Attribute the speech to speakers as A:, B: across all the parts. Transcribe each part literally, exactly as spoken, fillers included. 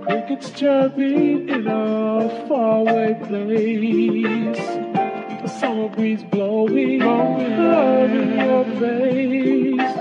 A: Crickets chirping in a faraway place. The summer breeze blowing, blowing love in your face.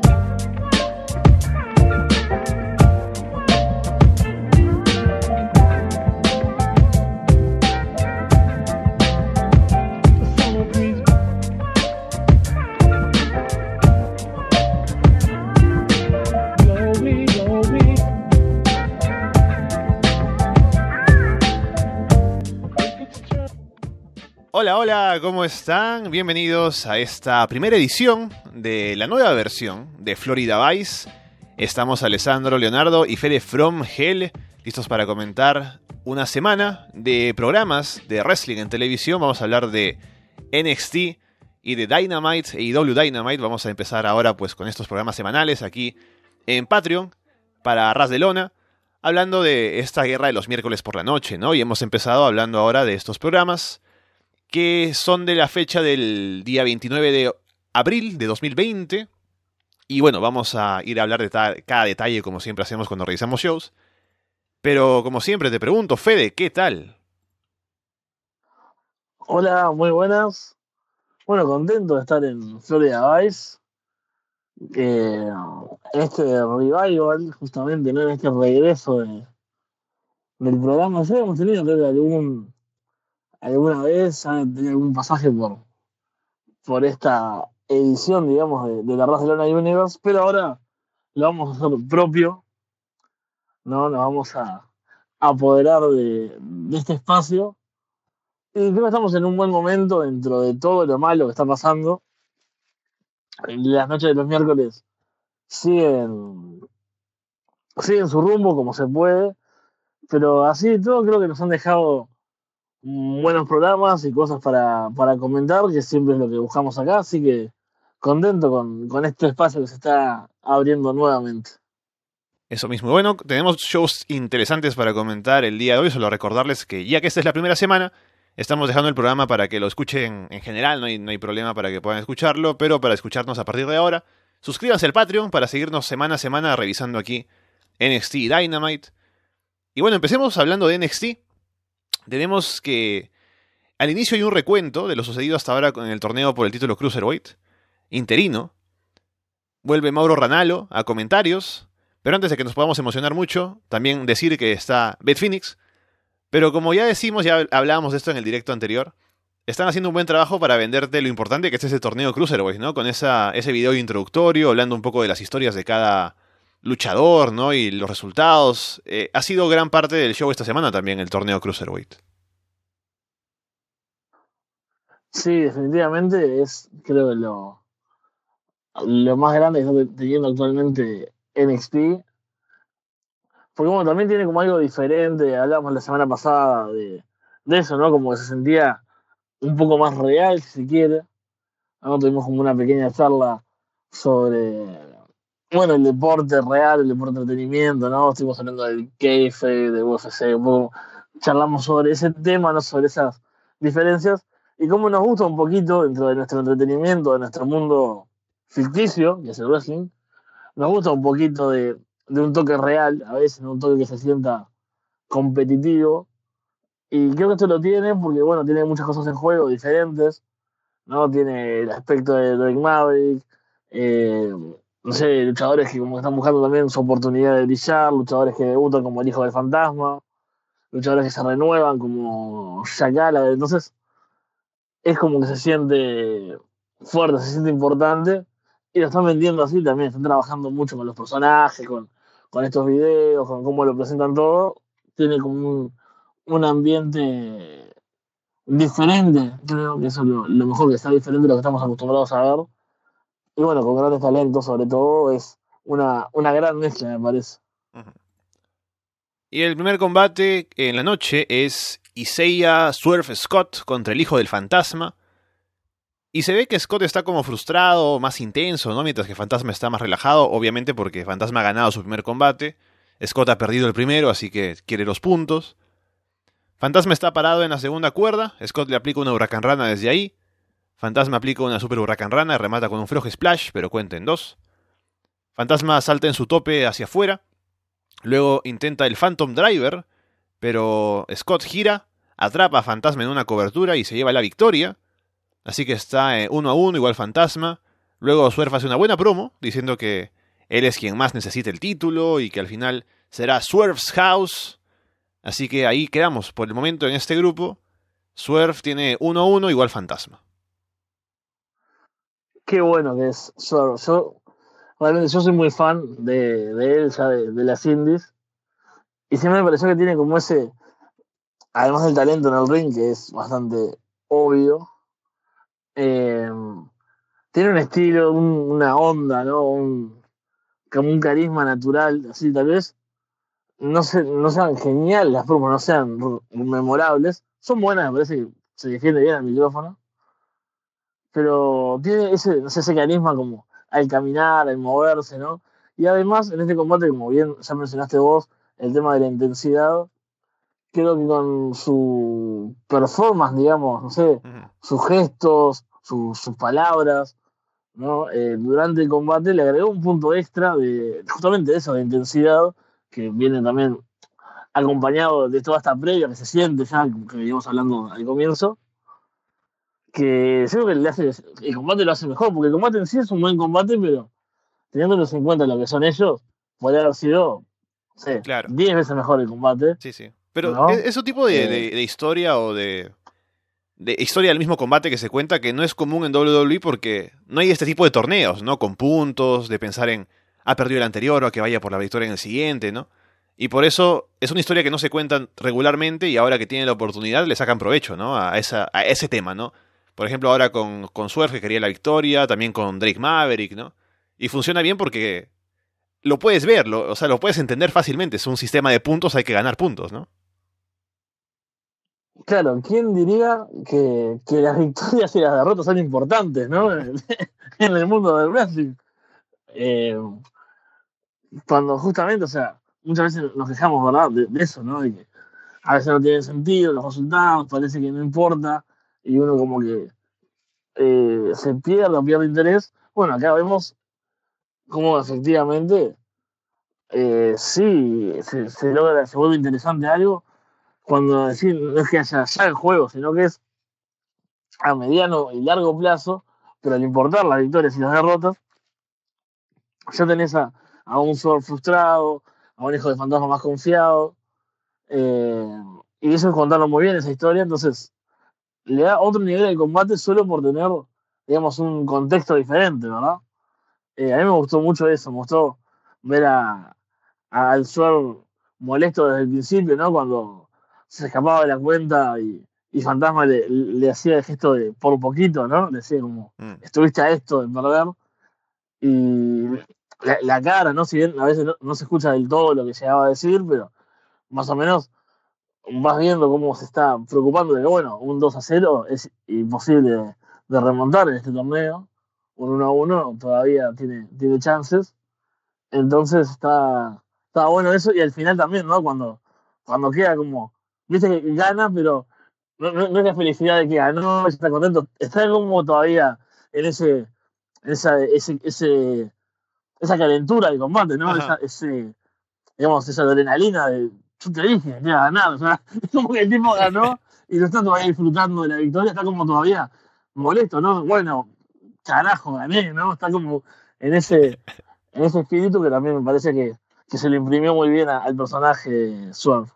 B: Hola, hola, ¿cómo están? Bienvenidos a esta primera edición de la nueva versión de Florida Vice. Estamos Alessandro, Leonardo y Fede from Hell, listos para comentar una semana de programas de wrestling en televisión. Vamos a hablar de N X T y de Dynamite, A E W Dynamite. Vamos a empezar ahora pues con estos programas semanales aquí en Patreon para Ras de Lona, hablando de esta guerra de los miércoles por la noche, ¿no? Y hemos empezado hablando ahora de estos programas que son de la fecha del día veintinueve de abril de dos mil veinte. Y bueno, vamos a ir a hablar de ta- cada detalle como siempre hacemos cuando revisamos shows. Pero como siempre te pregunto, Fede, ¿qué tal?
C: Hola, muy buenas. Bueno, contento de estar en Florida Vice. Eh, en este revival, justamente, ¿no? En este regreso de- del programa. Ya hemos tenido, creo que algún, alguna vez, ya tenido algún pasaje por, por esta edición, digamos, de, de la Barcelona Universe, pero ahora lo vamos a hacer propio, ¿no? Nos vamos a apoderar de, de este espacio. Y creo que estamos en un buen momento dentro de todo lo malo que está pasando. Las noches de los miércoles siguen, siguen su rumbo como se puede, pero así de todo creo que nos han dejado buenos programas y cosas para, para comentar, que siempre es lo que buscamos acá, así que contento con, con este espacio que se está abriendo nuevamente.
B: Eso mismo. Bueno, tenemos shows interesantes para comentar el día de hoy. Solo recordarles que ya que esta es la primera semana, estamos dejando el programa para que lo escuchen en general. No hay, no hay problema para que puedan escucharlo, pero para escucharnos a partir de ahora, suscríbanse al Patreon para seguirnos semana a semana revisando aquí N X T y Dynamite. Y bueno, empecemos hablando de N X T. Tenemos que al inicio hay un recuento de lo sucedido hasta ahora con el torneo por el título Cruiserweight interino. Vuelve Mauro Ranallo a comentarios. Pero antes de que nos podamos emocionar mucho, también decir que está Beth Phoenix. Pero como ya decimos, ya hablábamos de esto en el directo anterior, están haciendo un buen trabajo para venderte lo importante que es ese torneo Cruiserweight, ¿no? Con esa, ese video introductorio, hablando un poco de las historias de cada luchador, ¿no? Y los resultados. Eh, ha sido gran parte del show esta semana también, el torneo Cruiserweight.
C: Sí, definitivamente es, creo que lo, lo más grande que está teniendo actualmente N X T. Porque bueno, también tiene como algo diferente, hablamos la semana pasada de, de eso, ¿no? Como que se sentía un poco más real, si se quiere, ¿no? Tuvimos como una pequeña charla sobre, bueno, el deporte real, el deporte de entretenimiento, ¿no? Estuvimos hablando del kayfabe, de U F C, un poco charlamos sobre ese tema, ¿no? Sobre esas diferencias y cómo nos gusta un poquito dentro de nuestro entretenimiento, de nuestro mundo ficticio, que es el wrestling, nos gusta un poquito de, de un toque real, a veces, ¿no? Un toque que se sienta competitivo. Y creo que esto lo tiene porque, bueno, tiene muchas cosas en juego diferentes, ¿no? Tiene el aspecto de Drake Maverick, eh, no sé, luchadores que como que están buscando también su oportunidad de brillar, luchadores que debutan como el Hijo del Fantasma, luchadores que se renuevan como Jack Gallagher. Entonces, es como que se siente fuerte, se siente importante, y lo están vendiendo así también, están trabajando mucho con los personajes, con, con estos videos, con cómo lo presentan todo, tiene como un, un ambiente diferente, creo que eso es lo, lo mejor, que está diferente de lo que estamos acostumbrados a ver, y bueno, con grandes talentos sobre todo, es una, una gran mezcla, me parece.
B: Uh-huh. Y el primer combate en la noche es Isaiah Swerve Scott contra el Hijo del Fantasma. Y se ve que Scott está como frustrado, más intenso, ¿no? Mientras que Fantasma está más relajado, obviamente porque Fantasma ha ganado su primer combate. Scott ha perdido el primero, así que quiere los puntos. Fantasma está parado en la segunda cuerda. Scott le aplica una Huracán Rana desde ahí. Fantasma aplica una Super Huracán Rana, remata con un Frog Splash, pero cuenta en dos. Fantasma salta en su tope hacia afuera. Luego intenta el Phantom Driver, pero Scott gira, atrapa a Fantasma en una cobertura y se lleva la victoria. Así que está eh, uno a uno, igual Fantasma. Luego Swerve hace una buena promo, diciendo que él es quien más necesita el título y que al final será Swerve's House. Así que ahí quedamos por el momento en este grupo. Swerve tiene uno a uno, igual Fantasma.
C: Qué bueno que es Swerve. Yo, realmente, yo soy muy fan de, de él, ya de, de las indies. Y siempre me pareció que tiene como ese, además del talento en el ring, que es bastante obvio, eh, tiene un estilo, un, una onda, ¿no? Un, como un carisma natural, así tal vez no, se, no sean geniales las promos, no sean memorables. Son buenas, me parece que se defiende bien el micrófono. Pero tiene ese, no sé, ese carisma como al caminar, al moverse, ¿no? Y además, en este combate, como bien ya mencionaste vos, el tema de la intensidad, creo que con su performance, digamos, no sé,
B: Uh-huh.
C: sus gestos, su, sus palabras, ¿no? Eh, durante el combate le agregó un punto extra de justamente eso, de intensidad, que viene también acompañado de toda esta previa que se siente ya, que veníamos hablando al comienzo, que creo que le hace, el combate lo hace mejor, porque el combate en sí es un buen combate, pero teniéndolos en cuenta lo que son ellos, podría haber sido, no sé,
B: Claro.
C: diez veces mejor el combate.
B: Sí, sí. Pero
C: ¿no?
B: es, es un tipo de,
C: Eh,
B: de, de historia o de, de historia del mismo combate que se cuenta que no es común en doble u doble u E porque no hay este tipo de torneos, ¿no? Con puntos, de pensar en, ha perdido el anterior o que vaya por la victoria en el siguiente, ¿no? Y por eso es una historia que no se cuenta regularmente y ahora que tienen la oportunidad le sacan provecho, ¿no? A, esa, a ese tema, ¿no? Por ejemplo, ahora con, con Swerve que quería la victoria, también con Drake Maverick, ¿no? Y funciona bien porque lo puedes ver, lo, o sea, lo puedes entender fácilmente. Es un sistema de puntos, hay que ganar puntos, ¿no?
C: Claro, ¿quién diría que, que las victorias y las derrotas son importantes, ¿no? En el mundo del wrestling. Eh, cuando justamente, o sea, muchas veces nos quejamos, ¿verdad? De, de eso, ¿no? De que a veces no tiene sentido los resultados, parece que no importa, y uno como que eh, se pierde o pierde interés. Bueno, acá vemos cómo efectivamente eh, sí se, se logra, se vuelve interesante algo, cuando decir, no es que haya ya el juego, sino que es a mediano y largo plazo, pero al importar las victorias y las derrotas, ya tenés a, a un Sword frustrado, a un hijo de fantasma más confiado, eh, y eso es contarlo muy bien esa historia, entonces le da otro nivel de combate solo por tener, digamos, un contexto diferente, ¿verdad? Eh, a mí me gustó mucho eso, me gustó ver a, a al Sword molesto desde el principio, ¿no? Cuando se escapaba de la cuenta y, y Fantasma le, le hacía el gesto de por poquito, ¿no? Le decía como,
B: Mm.
C: estuviste a esto de perder. Y la, la cara, ¿no? Si bien a veces no, no se escucha del todo lo que llegaba a decir, pero más o menos vas viendo cómo se está preocupando de que, bueno, un dos a cero es imposible de, de remontar en este torneo. Un uno a uno todavía tiene, tiene chances. Entonces está, está bueno eso. Y al final también, ¿no? Cuando, cuando queda como, viste que gana, pero no, no, no es la felicidad de que ganó, está contento. Está como todavía en ese, esa, ese, ese, esa calentura del combate, ¿no? Esa,
B: Ajá.
C: ese, digamos, esa adrenalina de, yo te dije que iba a ganar, o sea, es como que el tipo ganó y no está todavía disfrutando de la victoria, está como todavía molesto, ¿no? Bueno, carajo, gané, ¿no? Está como en ese, en ese espíritu que también me parece que, que se le imprimió muy bien a, al personaje Swerve.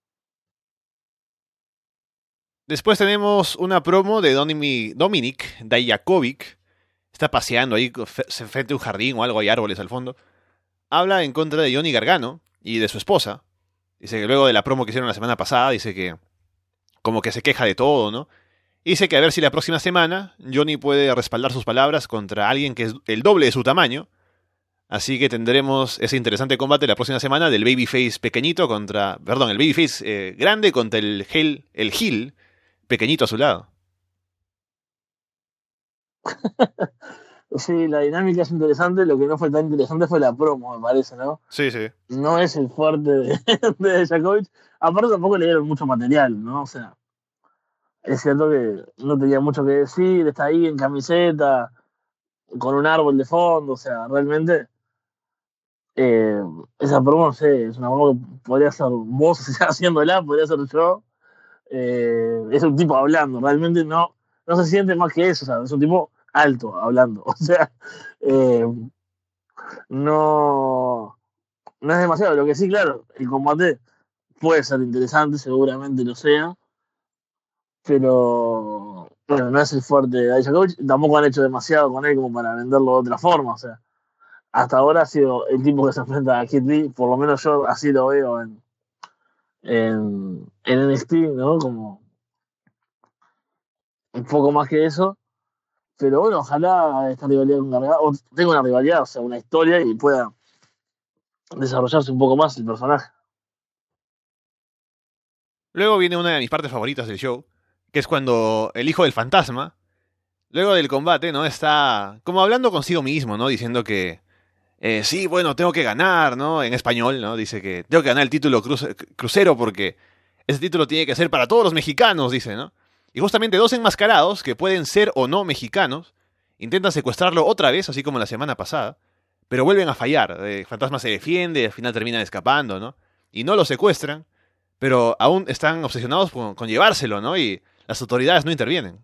B: Después tenemos una promo de Dominic, Dominic Dijakovic. Está paseando ahí frente a un jardín o algo, hay árboles al fondo. Habla en contra de Johnny Gargano y de su esposa. Dice que luego de la promo que hicieron la semana pasada, dice que como que se queja de todo, ¿no? Y dice que a ver si la próxima semana Johnny puede respaldar sus palabras contra alguien que es el doble de su tamaño. Así que tendremos ese interesante combate la próxima semana del babyface pequeñito contra... Perdón, el babyface eh, grande contra el heel, el heel pequeñito a su lado.
C: Sí, la dinámica es interesante, lo que no fue tan interesante fue la promo, me parece, ¿no?
B: Sí, sí.
C: No es el fuerte de, de Djokovic. Aparte tampoco le dieron mucho material, ¿no? O sea, es cierto que no tenía mucho que decir, está ahí en camiseta, con un árbol de fondo, o sea, realmente Eh, esa promo, no sé, es una promo que podría ser vos haciéndola, podría ser yo. Eh, es un tipo hablando, realmente no, no se siente más que eso, o sea, es un tipo alto hablando. O sea, eh, no, no es demasiado. Lo que sí, claro, el combate puede ser interesante, seguramente lo sea, pero bueno, no es el fuerte de Dijakovic. Tampoco han hecho demasiado con él como para venderlo de otra forma. O sea, hasta ahora ha sido el tipo que se enfrenta a Kid Lee, por lo menos yo así lo veo en, en, en N X T, ¿no? Como un poco más que eso. Pero bueno, ojalá esta rivalidad con Gargano, o tenga una rivalidad, o sea, una historia y pueda desarrollarse un poco más el personaje.
B: Luego viene una de mis partes favoritas del show, que es cuando el hijo del fantasma, luego del combate, ¿no? Está como hablando consigo mismo, ¿no? Diciendo que, eh, sí, bueno, tengo que ganar, ¿no? En español, ¿no? Dice que tengo que ganar el título cruce- crucero porque ese título tiene que ser para todos los mexicanos, dice, ¿no? Y justamente dos enmascarados, que pueden ser o no mexicanos, intentan secuestrarlo otra vez, así como la semana pasada, pero vuelven a fallar. El fantasma se defiende, al final terminan escapando, ¿no? Y no lo secuestran, pero aún están obsesionados con, con llevárselo, ¿no? Y las autoridades no intervienen.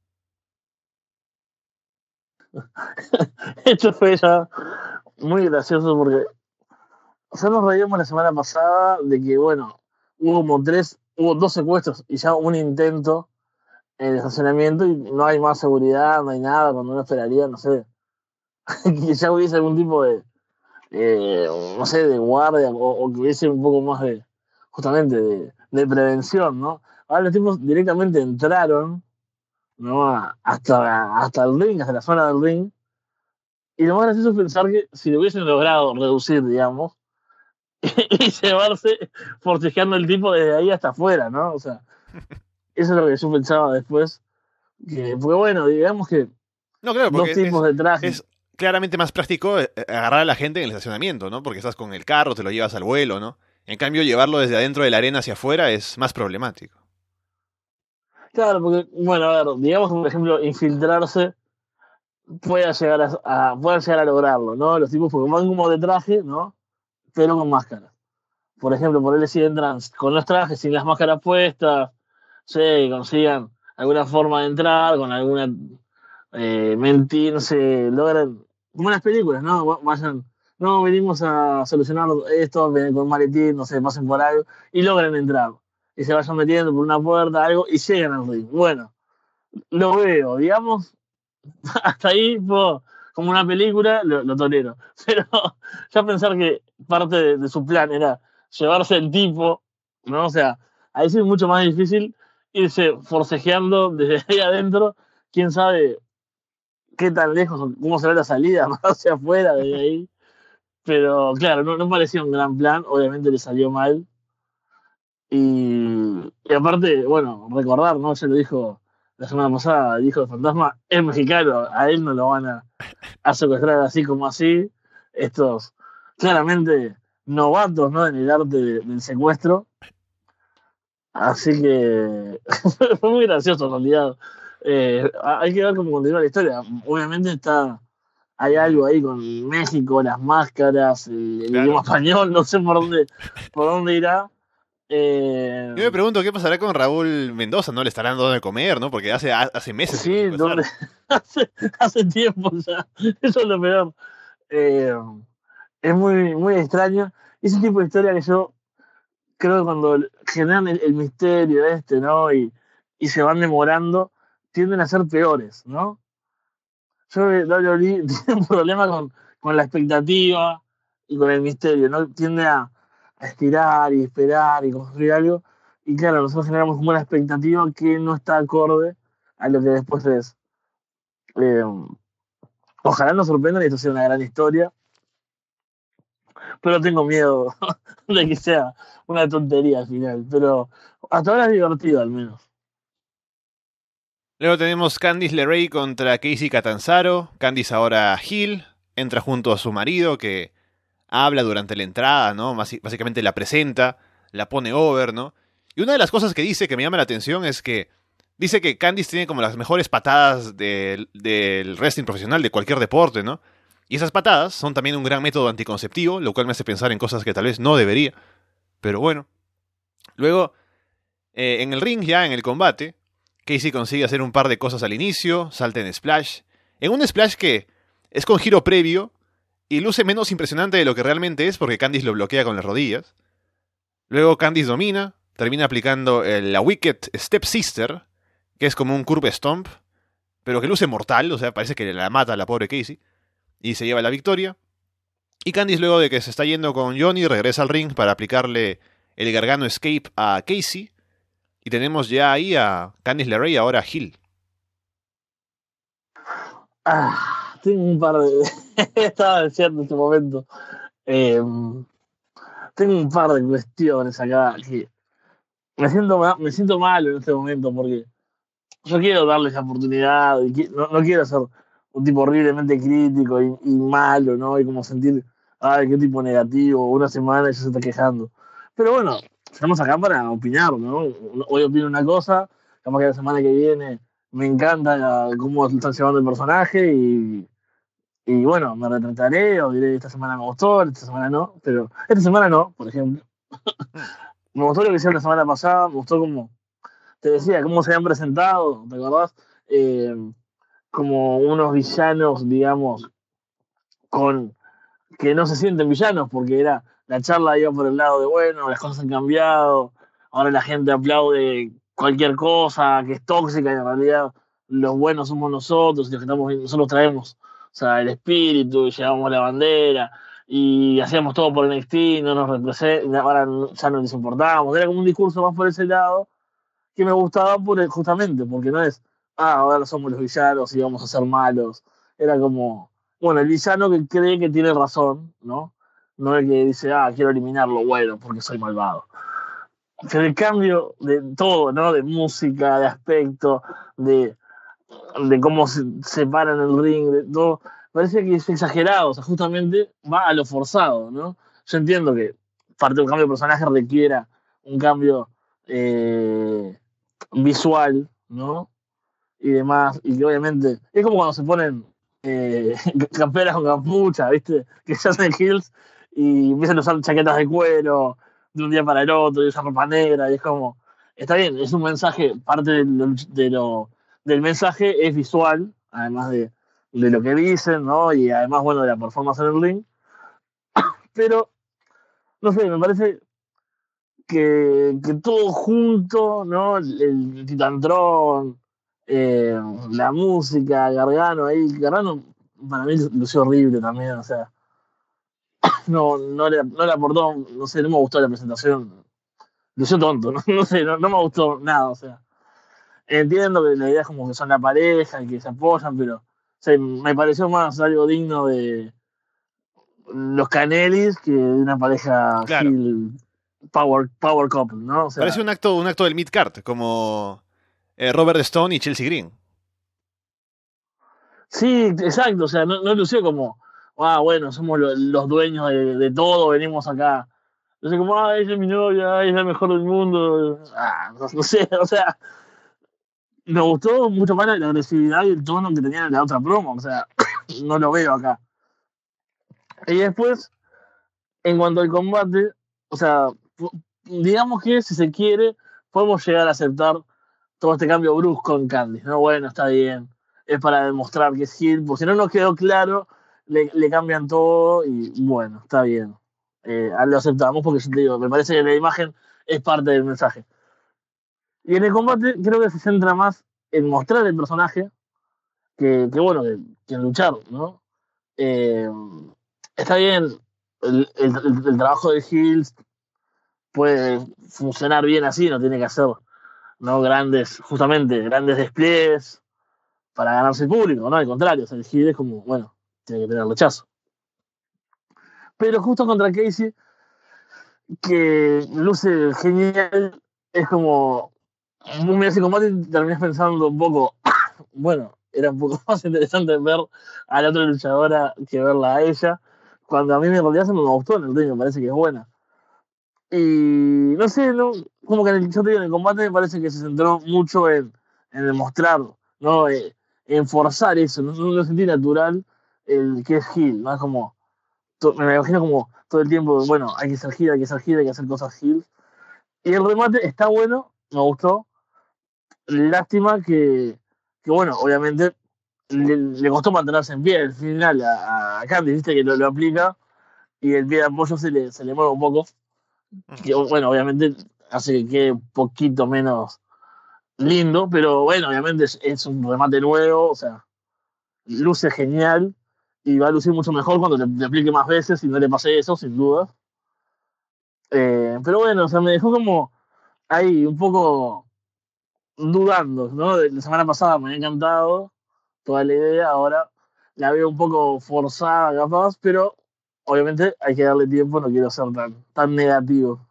C: Esto fue ya muy gracioso porque ya nos reímos la semana pasada de que, bueno, hubo como tres, hubo dos secuestros y ya un intento en el estacionamiento y no hay más seguridad, no hay nada, cuando uno esperaría, no sé, que ya hubiese algún tipo de, eh, no sé, de guardia o, o que hubiese un poco más de, justamente, de, de prevención, ¿no? Ahora los tipos directamente entraron, ¿no? A- hasta, hasta el ring, hasta la zona del ring, y lo más gracioso es pensar que si lo hubiesen logrado reducir, digamos, y llevarse forcejeando el tipo desde ahí hasta afuera, ¿no? O sea, eso es lo que yo pensaba después, que, porque bueno, digamos que
B: No, claro,
C: dos
B: porque
C: tipos
B: es,
C: de traje.
B: es claramente más práctico eh, agarrar a la gente en el estacionamiento, ¿no? Porque estás con el carro, te lo llevas al vuelo, ¿no? En cambio, llevarlo desde adentro de la arena hacia afuera es más problemático.
C: Claro, porque, bueno, a ver, digamos que, por ejemplo, infiltrarse pueda llegar a, a, puedan llegar a lograrlo, ¿no? Los tipos porque van como de traje, ¿no? Pero con máscaras. Por ejemplo, por él si entran con los trajes, sin las máscaras puestas, sí, consigan alguna forma de entrar, con alguna eh, mentira, no sé, logran, como en las películas, ¿no? Vayan, no, venimos a solucionar esto, ven con un maletín, no sé, pasen por algo, y logran entrar. Y se vayan metiendo por una puerta, algo, y llegan al ring. Bueno, lo veo, digamos, hasta ahí, po, como una película, lo, lo tolero. Pero ya pensar que parte de, de su plan era llevarse el tipo, ¿no? O sea, ahí sí es mucho más difícil irse forcejeando desde ahí adentro, quién sabe qué tan lejos o cómo será la salida más hacia afuera de ahí. Pero claro, no, no parecía un gran plan, obviamente le salió mal. Y, y aparte, bueno, recordar, ¿no? Ya lo dijo la semana pasada, dijo el fantasma, es mexicano, a él no lo van a, a secuestrar así como así. Estos claramente novatos, ¿no? En el arte de- del secuestro. Así que fue muy gracioso en realidad. Eh, hay que ver cómo continúa la historia. Obviamente está, hay algo ahí con México, las máscaras, el, el idioma
B: Claro.
C: español, no sé por dónde, por dónde irá. Eh,
B: Yo me pregunto qué pasará con Raúl Mendoza, ¿no? Le estarán dando de comer, ¿no? Porque hace, hace meses que lo
C: sí,
B: secuestraron.
C: donde, hace, hace tiempo ya. Eso es lo peor. Eh, es muy, muy extraño. Ese tipo de historia que yo creo que cuando generan el, el misterio este, ¿no? Y, y se van demorando, tienden a ser peores, ¿no? Yo creo que W W E tiene un problema con, con la expectativa y con el misterio, ¿no? Tiende a, a estirar y esperar y construir algo. Y claro, nosotros generamos como una expectativa que no está acorde a lo que después es. Eh, Ojalá nos sorprendan y esto sea una gran historia, pero tengo miedo de que sea una tontería al final. Pero hasta ahora es divertido al menos.
B: Luego tenemos Candice LeRae contra Casey Catanzaro. Candice ahora heel, entra junto a su marido que habla durante la entrada, ¿no? Basi- Básicamente la presenta, la pone over, ¿no? Y una de las cosas que dice que me llama la atención es que dice que Candice tiene como las mejores patadas del, del wrestling profesional de cualquier deporte, ¿no? Y esas patadas son también un gran método anticonceptivo, lo cual me hace pensar en cosas que tal vez no debería. Pero bueno. Luego, eh, en el ring ya, en el combate, Casey consigue hacer un par de cosas al inicio, salta en splash. En un splash que es con giro previo y luce menos impresionante de lo que realmente es porque Candice lo bloquea con las rodillas. Luego Candice domina, termina aplicando el, la Wicked Step Sister, que es como un curve stomp, pero que luce mortal, o sea, parece que la mata a la pobre Casey. Y se lleva la victoria. Y Candice, luego de que se está yendo con Johnny, regresa al ring para aplicarle el Gargano Escape a Casey. Y tenemos ya ahí a Candice LeRae, ahora a Hill.
C: Ah, tengo un par de... Estaba diciendo en este momento. Eh, tengo un par de cuestiones acá que me siento, ma- me siento mal en este momento porque yo quiero darles la oportunidad y qui- no, no quiero ser un tipo horriblemente crítico y, y malo, ¿no? Y como sentir, ay, qué tipo negativo, una semana y ya se está quejando. Pero bueno, estamos acá para opinar, ¿no? Hoy opino una cosa, capaz que la semana que viene me encanta cómo están llevando el personaje y, y bueno, me retrataré o diré, esta semana me gustó, esta semana no, pero esta semana no, por ejemplo. Me gustó lo que hicieron la semana pasada, me gustó como, te decía, cómo se habían presentado, ¿te acordás? Eh, como unos villanos, digamos, con que no se sienten villanos, porque era la charla iba por el lado de, bueno, las cosas han cambiado, ahora la gente aplaude cualquier cosa que es tóxica y en realidad los buenos somos nosotros y los que estamos, nosotros traemos, o sea, el espíritu y llevamos la bandera y hacíamos todo por N X T, no nos representa, ahora ya no les importamos, era como un discurso más por ese lado que me gustaba por, justamente, porque no es, ah, ahora somos los villanos y vamos a ser malos. Era como, bueno, el villano que cree que tiene razón, ¿no? No el que dice, ah, quiero eliminarlo, bueno, porque soy malvado. Pero el cambio de todo, ¿no? De música, de aspecto, de, de cómo se, se paran en el ring, de todo, parece que es exagerado, o sea, justamente va a lo forzado, ¿no? Yo entiendo que parte de un cambio de personaje requiera un cambio eh, visual, ¿no? Y demás, y que obviamente es como cuando se ponen eh, camperas con capucha, ¿viste? Que se hacen heels y empiezan a usar chaquetas de cuero de un día para el otro y usan ropa negra, y es como, está bien, es un mensaje, parte de lo, de lo- del mensaje es visual, además de, de lo que dicen, ¿no? Y además, bueno, de la performance en el ring, pero, no sé, me parece que, que todo junto, ¿no? El, el Titantron, eh, la música, Gargano ahí. Gargano para mí lució horrible también, o sea, no, no, le, no le aportó, no sé, no me gustó la presentación. Lució tonto, no, no sé, no, no me gustó nada, o sea. Entiendo que la idea es como que son la pareja y que se apoyan, pero o sea, me pareció más algo digno de los Canelis que de una pareja
B: Claro.
C: heel power, power couple, ¿no? O sea,
B: Parece un acto, un acto del mid-card, como eh, Robert Stone y Chelsea Green.
C: sí, exacto, o sea, no, no lució como, ah, bueno, somos lo- los dueños de, de todo, venimos acá. No sé, como, ah, ella es mi novia, ella es la mejor del mundo. Ah, no, no sé, o sea, me gustó mucho más la, la agresividad y el tono que tenían en la otra promo, o sea, no lo veo acá. Y después, en cuanto al combate, o sea, pu- digamos que si se quiere, podemos llegar a aceptar todo este cambio brusco en Candice, ¿no? Bueno, está bien, es para demostrar que es heel, porque si no nos quedó claro, le, le cambian todo y bueno, está bien. Eh, lo aceptamos porque yo te digo, me parece que la imagen es parte del mensaje. Y en el combate creo que se centra más en mostrar el personaje que, que bueno, que, que en luchar, ¿no? Eh, está bien, el, el, el- el trabajo de Hills puede funcionar bien así, no tiene que hacer, ¿no? Grandes, justamente, grandes despliegues para ganarse el público, ¿no? Al contrario, o sea, el heel es como, bueno, tiene que tener rechazo. Pero justo contra Casey, que luce genial, es como, vos mirás el combate y terminás pensando un poco, bueno, era un poco más interesante ver a la otra luchadora que verla a ella, cuando a mí en realidad se me gustó en el ring, me parece que es buena. Y no sé, no, como que en el, yo te digo, en el combate me parece que se centró mucho en, en demostrar, ¿no? Eh, en forzar eso, no, no lo sentí natural el que es heel, ¿no? Es como, to- me imagino como todo el tiempo, bueno, hay que ser heel, hay que ser heel, hay que hacer cosas heel. Y el remate está bueno, me gustó. Lástima que, que bueno, obviamente le, le costó mantenerse en pie al final a, a Candice, viste que lo, lo aplica y el pie de apoyo se le, se le mueve un poco. Que, bueno, obviamente hace que quede un poquito menos lindo, pero bueno, obviamente es, es un remate nuevo, o sea, luce genial y va a lucir mucho mejor cuando le, le aplique más veces y no le pase eso, sin duda. Eh, pero bueno, o sea, me dejó como ahí un poco dudando, ¿no? La semana pasada me había encantado toda la idea, ahora la veo un poco forzada, capaz, pero obviamente hay que darle tiempo, no quiero ser tan, tan negativo.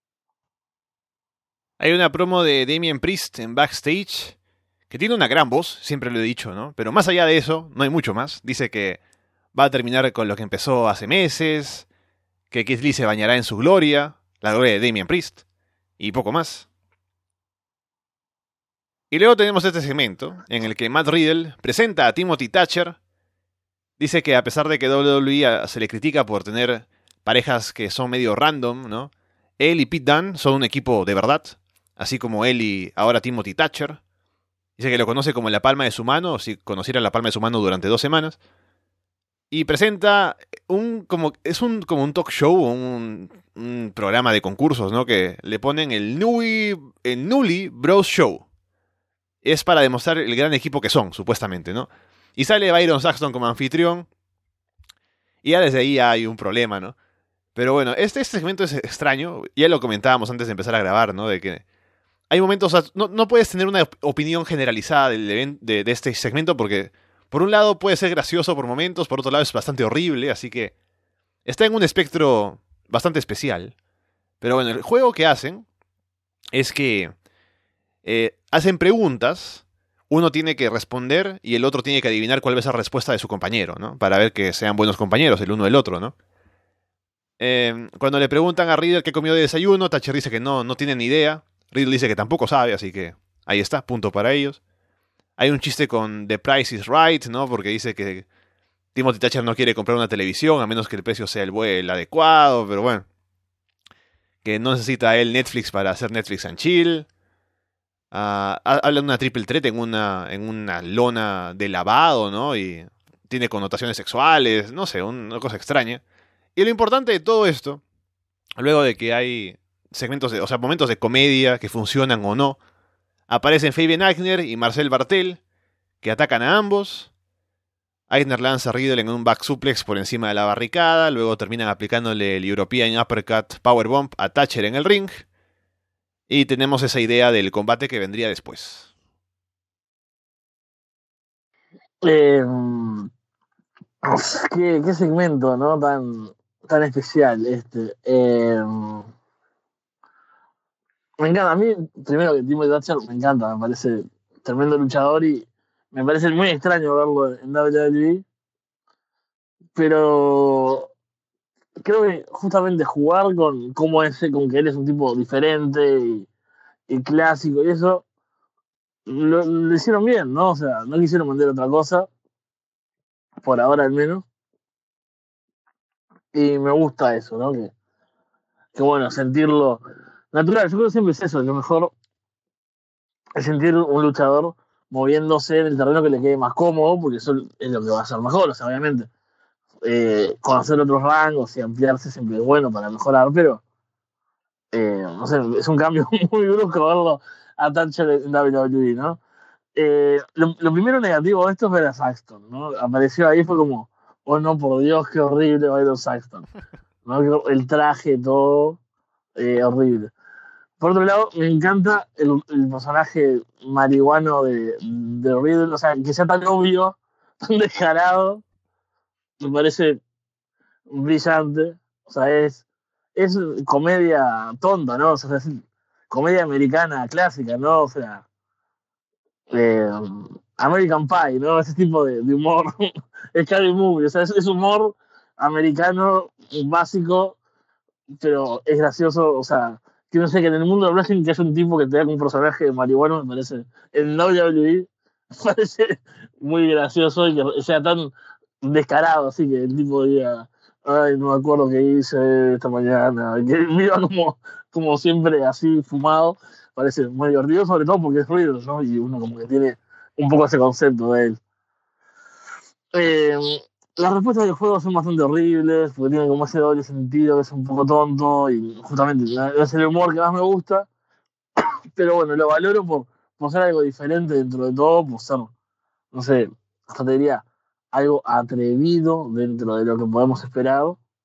B: Hay una promo de Damien Priest en backstage que tiene una gran voz, siempre lo he dicho, ¿no? Pero más allá de eso, no hay mucho más. Dice que va a terminar con lo que empezó hace meses, que Keith Lee se bañará en su gloria, la gloria de Damien Priest, y poco más. Y luego tenemos este segmento en el que Matt Riddle presenta a Timothy Thatcher. Dice que a pesar de que W W E se le critica por tener parejas que son medio random, ¿no? Él y Pete Dunne son un equipo de verdad, así como él y ahora Timothy Thatcher. Dice que lo conoce como la palma de su mano, o si conociera la palma de su mano durante dos semanas. Y presenta un como es un como un talk show, un, un programa de concursos, ¿no? Que le ponen el Newly, el Newly Bros Show. Es para demostrar el gran equipo que son, supuestamente, ¿no? Y sale Byron Saxton como anfitrión. Y ya desde ahí hay un problema, ¿no? Pero bueno, este, este segmento es extraño. Ya lo comentábamos antes de empezar a grabar, ¿no? De que hay momentos... O sea, no, no puedes tener una opinión generalizada del event, de, de este segmento porque... Por un lado puede ser gracioso por momentos, por otro lado es bastante horrible, así que... Está en un espectro bastante especial. Pero bueno, el juego que hacen es que... Eh, hacen preguntas, uno tiene que responder y el otro tiene que adivinar cuál va a ser la respuesta de su compañero, ¿no? Para ver que sean buenos compañeros el uno del otro, ¿no? Eh, cuando le preguntan a Riddle qué comió de desayuno, Thatcher dice que no, no tiene ni idea. Riddle dice que tampoco sabe, así que ahí está, punto para ellos. Hay un chiste con The Price is Right, ¿no? Porque dice que Timothy Thatcher no quiere comprar una televisión a menos que el precio sea el, el adecuado, pero bueno. Que no necesita él Netflix para hacer Netflix and Chill. Uh, habla de una triple threat en una, en una lona de lavado, ¿no? Y tiene connotaciones sexuales, no sé, una cosa extraña. Y lo importante de todo esto, luego de que hay segmentos, de, o sea, momentos de comedia que funcionan o no, aparecen Fabian Aichner y Marcel Bartel, que atacan a ambos. Aichner lanza a Riddle en un back suplex por encima de la barricada, luego terminan aplicándole el European Uppercut Powerbomb a Thatcher en el ring. Y tenemos esa idea del combate que vendría después.
C: Eh, ¿qué, qué segmento, ¿no? Tan, tan especial este. Eh, me encanta, a mí, primero que Timothy Thatcher me encanta, me parece tremendo luchador y me parece muy extraño verlo en W W E. Pero creo que justamente jugar con cómo es, con que él es un tipo diferente y, y clásico y eso, lo, lo hicieron bien, ¿no? O sea, no quisieron vender otra cosa, por ahora al menos. Y me gusta eso, ¿no? Que, que bueno, sentirlo natural. Yo creo que siempre es eso, lo mejor es sentir un luchador moviéndose en el terreno que le quede más cómodo, porque eso es lo que va a ser mejor, o sea, obviamente. Eh, conocer otros rangos y ampliarse siempre es bueno para mejorar, pero eh, no sé, es un cambio muy brusco verlo a Thatcher en W W E, ¿no? Eh, lo, lo primero negativo de esto fue la Saxton, ¿no? Apareció ahí, fue como, oh no, por Dios, qué horrible Byron Saxton, ¿no? El traje, todo, eh, horrible. Por otro lado, me encanta el, el personaje marihuano de, de Riddle, o sea, que sea tan obvio, tan descarado, me parece brillante. O sea, es, es comedia tonta, ¿no? O sea, es comedia americana clásica, ¿no? O sea, eh, American Pie, ¿no? Ese tipo de, de humor. Es Scary Movie, o sea, es, es humor americano básico, pero es gracioso, o sea, que no sé, que en el mundo del wrestling que es un tipo que te da un personaje de marihuano, me parece, en W W E, me parece muy gracioso y que sea tan descarado, así que el tipo diga, ay, no me acuerdo qué hice esta mañana, que viva como, como siempre así fumado, parece muy divertido, sobre todo porque es ruido, ¿no? Y uno como que tiene un poco ese concepto de él. Eh, las respuestas del juego son bastante horribles, porque tienen como ese doble sentido, que es un poco tonto, y justamente no es el humor que más me gusta, pero bueno, lo valoro por, por ser algo diferente dentro de todo, por ser, no sé, hasta te diría, algo atrevido dentro de lo que podemos esperar.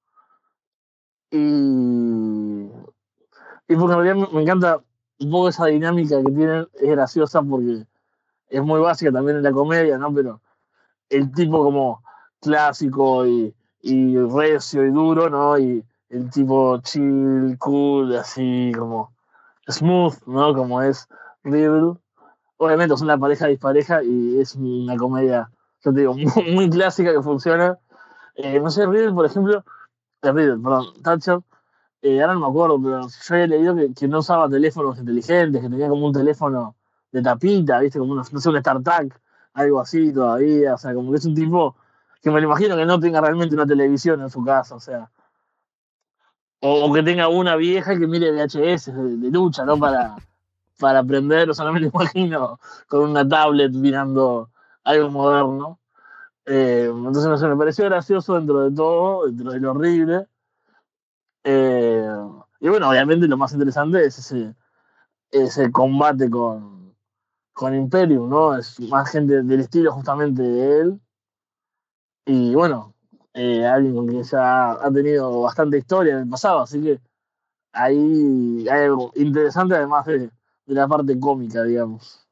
C: Y, y porque en realidad me, me encanta un poco esa dinámica que tienen, es graciosa porque es muy básica también en la comedia, ¿no? Pero el tipo como clásico y, y recio y duro, ¿no? Y el tipo chill, cool, así como smooth, ¿no? Como es Riddle. Obviamente son una pareja dispareja y es una comedia, yo te digo, muy, muy clásica que funciona. Eh, no sé, Riddle, por ejemplo, eh, Riddle, perdón, Thatcher, eh, ahora no me acuerdo, pero yo había leído que, que no usaba teléfonos inteligentes, que tenía como un teléfono de tapita, ¿viste? Como una, no sé, un StarTAC, algo así todavía, o sea, como que es un tipo que me lo imagino que no tenga realmente una televisión en su casa, o sea, o, o que tenga una vieja que mire V H S de, de lucha, ¿no? Para, para aprender, o sea, no me lo imagino con una tablet mirando algo moderno. Eh, entonces, no sé, me pareció gracioso dentro de todo, dentro de lo horrible. Eh, y bueno, obviamente lo más interesante es ese, ese combate con, con Imperium, ¿no? Es más gente del estilo justamente de él. Y bueno, eh, alguien con quien ya ha tenido bastante historia en el pasado, así que ahí hay algo interesante además de, de la parte cómica, digamos.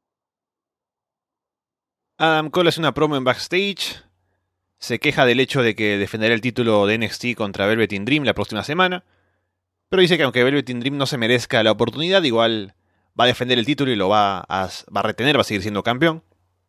B: Adam Cole hace una promo en backstage. Se queja del hecho de que defenderá el título de N X T contra Velvet in Dream la próxima semana. Pero dice que aunque Velvet in Dream no se merezca la oportunidad, igual va a defender el título y lo va a, va a retener, va a seguir siendo campeón.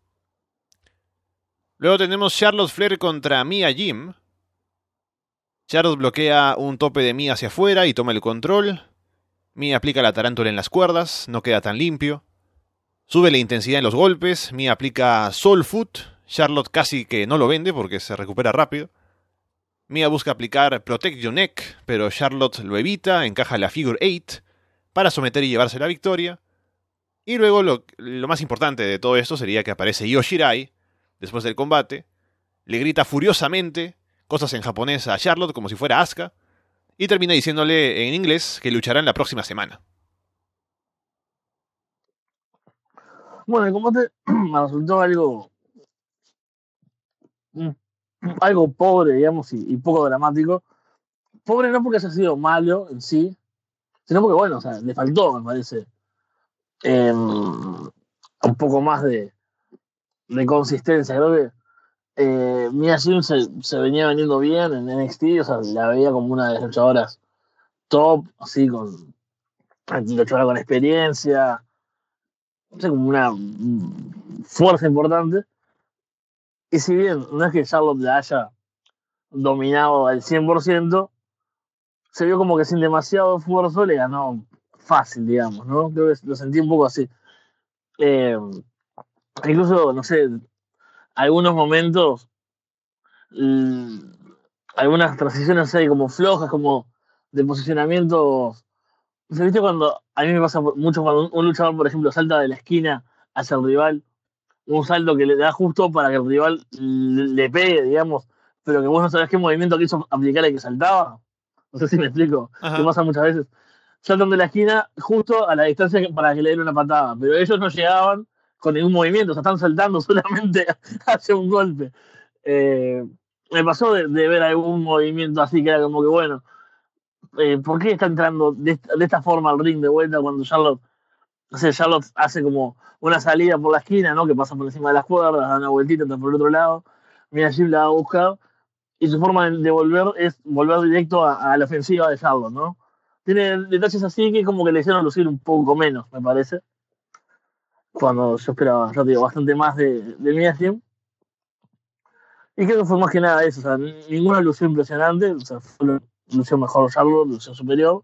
B: Luego tenemos Charlotte Flair contra Mia Jim. Charlotte bloquea un tope de Mia hacia afuera y toma el control. Mia aplica la tarántula en las cuerdas, no queda tan limpio. Sube la intensidad en los golpes, Mia aplica Soul Foot. Charlotte casi que no lo vende porque se recupera rápido. Mia busca aplicar Protect Your Neck, pero Charlotte lo evita, encaja la Figure eight para someter y llevarse la victoria. Y luego lo, lo más importante de todo esto sería que aparece Io Shirai, después del combate, le grita furiosamente cosas en japonés a Charlotte como si fuera Asuka, y termina diciéndole en inglés que lucharán la próxima semana.
C: Bueno, el combate me resultó algo, algo pobre, digamos, y, y poco dramático. Pobre no porque haya sido malo en sí, sino porque, bueno, o sea, le faltó, me parece, eh, un poco más de, de consistencia. Creo que eh, Mia Jim se, se venía vendiendo bien en N X T, o sea, la veía como una de las luchadoras top, así, con luchadora con experiencia, no sé, como una mm, fuerza importante. Y si bien no es que Charlotte la haya dominado al cien por ciento, se vio como que sin demasiado esfuerzo le ganó fácil, digamos, ¿no? Creo que lo sentí un poco así. Eh, incluso, no sé, algunos momentos, mm, algunas transiciones ahí como flojas, como de posicionamiento. ¿Se viste cuando, a mí me pasa mucho cuando un, un luchador, por ejemplo, salta de la esquina hacia el rival, un salto que le da justo para que el rival le, le pegue, digamos, pero que vos no sabés qué movimiento quiso aplicar el que saltaba? No sé si me explico, que
B: Ajá.
C: pasa muchas veces. Saltan de la esquina justo a la distancia para que le den una patada, pero ellos no llegaban con ningún movimiento, o sea, están saltando solamente hacia un golpe. Eh, me pasó de, de ver algún movimiento así que era como que, bueno, eh, ¿por qué está entrando de esta, de esta forma al ring de vuelta cuando Charlotte, no sé, Charlotte hace como una salida por la esquina, ¿no? Que pasa por encima de las cuerdas, da una vueltita, entra por el otro lado, Mia Jim la ha buscado, y su forma de volver es volver directo a, a la ofensiva de Charlotte, ¿no? Tiene detalles así que como que le hicieron lucir un poco menos, me parece. Cuando yo esperaba, yo digo, bastante más de, de Mia Jim. Y creo que fue más que nada eso, o sea, ninguna lució impresionante, o sea, fue lució mejor Charlotte, lució superior.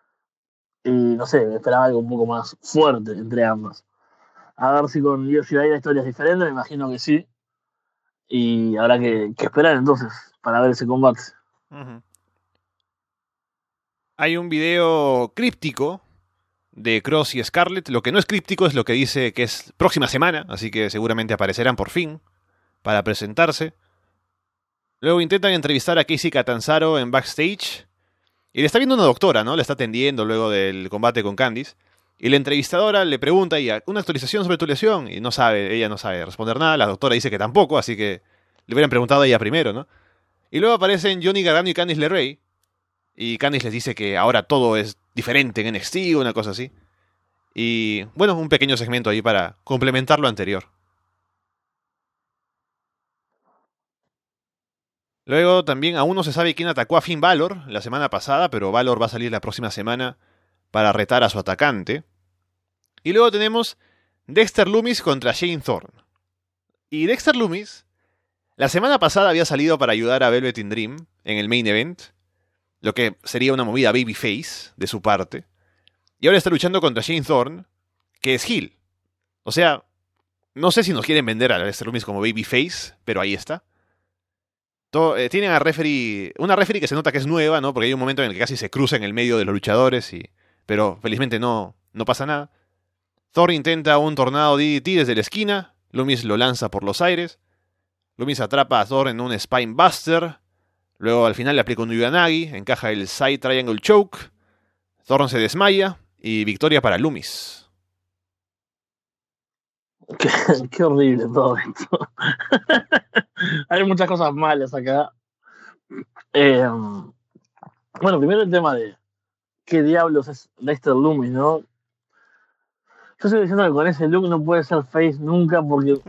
C: Y no sé, esperaba algo un poco más fuerte entre ambas. A ver si con Io Shirai la historia es diferente, me imagino que sí. Y habrá que, que esperar entonces para ver ese combate.
B: Uh-huh. Hay un video críptico de Cross y Scarlett. Lo que no es críptico es lo que dice que es próxima semana, así que seguramente aparecerán por fin para presentarse. Luego intentan entrevistar a Casey Catanzaro en backstage y le está viendo una doctora, ¿no? Le está atendiendo luego del combate con Candice. Y la entrevistadora le pregunta, ¿y una actualización sobre tu lesión? Y no sabe, ella no sabe responder nada. La doctora dice que tampoco, así que le hubieran preguntado a ella primero, ¿no? Y luego aparecen Johnny Gargano y Candice LeRae. Y Candice les dice que ahora todo es diferente en N X T o una cosa así. Y bueno, un pequeño segmento ahí para complementar lo anterior. Luego también aún no se sabe quién atacó a Finn Balor la semana pasada, pero Balor va a salir la próxima semana para retar a su atacante. Y luego tenemos Dexter Lumis contra Shane Thorne. Y Dexter Lumis la semana pasada había salido para ayudar a Velvet in Dream en el main event, lo que sería una movida babyface de su parte. Y ahora está luchando contra Shane Thorne, que es heel. O sea, no sé si nos quieren vender a Dexter Lumis como babyface, pero ahí está. Todo, eh, tienen a referee, una referee que se nota que es nueva, ¿no? Porque hay un momento en el que casi se cruza en el medio de los luchadores, y, pero felizmente no, no pasa nada. Thorne intenta un tornado D D T desde la esquina, Lumis lo lanza por los aires. Lumis atrapa a Thorne en un Spine Buster. Luego al final le aplica un Uranagi, encaja el Side Triangle Choke. Thorne se desmaya y victoria para Lumis.
C: Qué, qué horrible todo esto. Hay muchas cosas malas acá. Eh, bueno, primero el tema de qué diablos es Dexter Lumis, ¿no? Yo estoy diciendo que con ese look no puede ser face nunca porque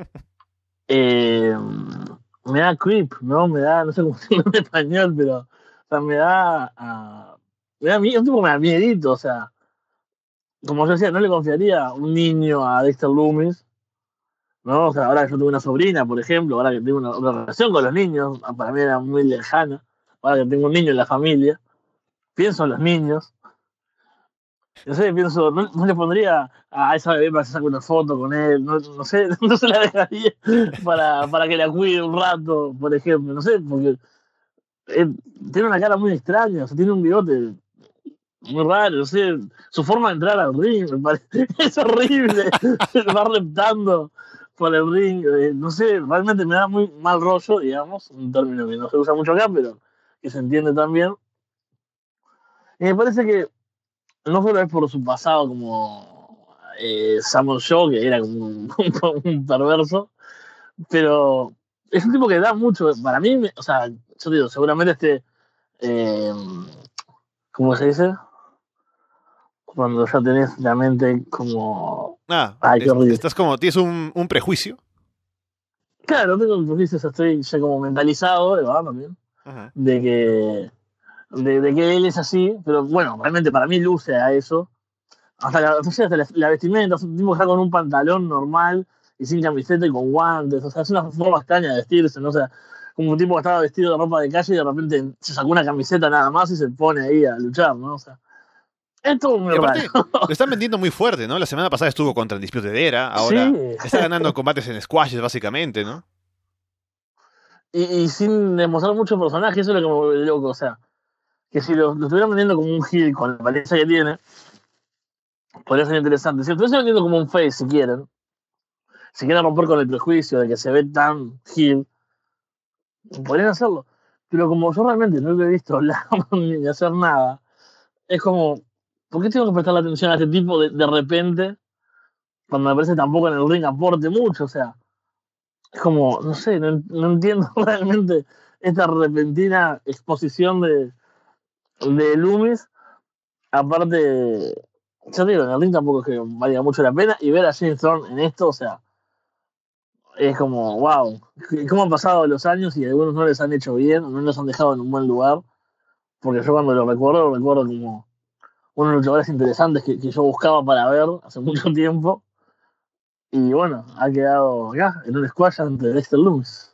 C: eh, me da creep, ¿no? Me da, no sé cómo decirlo en español, pero o sea, me da, uh, me da miedo, un tipo me da miedito, o sea, como yo decía, no le confiaría a un niño a Dexter Lumis, ¿no? O sea, ahora que yo tengo una sobrina, por ejemplo, ahora que tengo una, una relación con los niños, para mí era muy lejana, ahora que tengo un niño en la familia, pienso en los niños. No sé, pienso, no, no le pondría a esa bebé para que se saque una foto con él, no, no sé, no se la dejaría para, para que la cuide un rato, por ejemplo, no sé, porque él tiene una cara muy extraña, o sea, tiene un bigote muy raro, no sé, su forma de entrar al ring me parece, es horrible, va reptando por el ring, eh, no sé, realmente me da muy mal rollo, digamos, un término que no se usa mucho acá, pero que se entiende también. Y me parece que no solo es por su pasado como eh, Samoa Joe, que era como un, un perverso, pero es un tipo que da mucho. Para mí, me, o sea, yo digo, seguramente este, eh, ¿cómo se dice? Cuando ya tenés la mente como...
B: Ah,
C: Ay, qué
B: es,
C: horrible.
B: estás como, tienes un, un prejuicio.
C: Claro, tengo prejuicios, estoy ya como mentalizado, ¿verdad? También,
B: Ajá.
C: de que, de, de que él es así, pero bueno, realmente para mí luce a eso. Hasta la, no sé, hasta la, la vestimenta, un tipo que está con un pantalón normal y sin camiseta y con guantes, o sea, es una forma extraña de vestirse, ¿no? O sea, como un tipo que estaba vestido de ropa de calle y de repente se sacó una camiseta nada más y se pone ahí a luchar, ¿no? O sea, es todo muy
B: Y aparte,
C: raro.
B: lo están vendiendo muy fuerte, ¿no? La semana pasada estuvo contra el Disputed Era, ahora
C: Sí.
B: está ganando combates en squashes, básicamente, ¿no?
C: Y, y sin demostrar mucho personaje, eso es lo que me vuelve loco, o sea, que si lo, lo estuvieran vendiendo como un heel con la apariencia que tiene, podría ser interesante. Si lo estuvieran vendiendo como un face, si quieren, si quieren romper con el prejuicio de que se ve tan heel, podrían hacerlo. Pero como yo realmente no lo he visto hablar ni hacer nada, es como, ¿por qué tengo que prestarle atención a este tipo de, de repente cuando me parece tampoco en el ring aporte mucho? O sea, es como, no sé, no, no entiendo realmente esta repentina exposición de, de Loomis. Aparte, ya te digo, en el ring tampoco es que valga mucho la pena. Y ver a James Thorne en esto, o sea, es como, wow, cómo han pasado los años y algunos no les han hecho bien, no los han dejado en un buen lugar. Porque yo cuando lo recuerdo, lo recuerdo como uno de los lugares interesantes que, que yo buscaba para ver hace mucho tiempo. Y bueno, ha quedado acá, en un squash ante Dexter Lumis.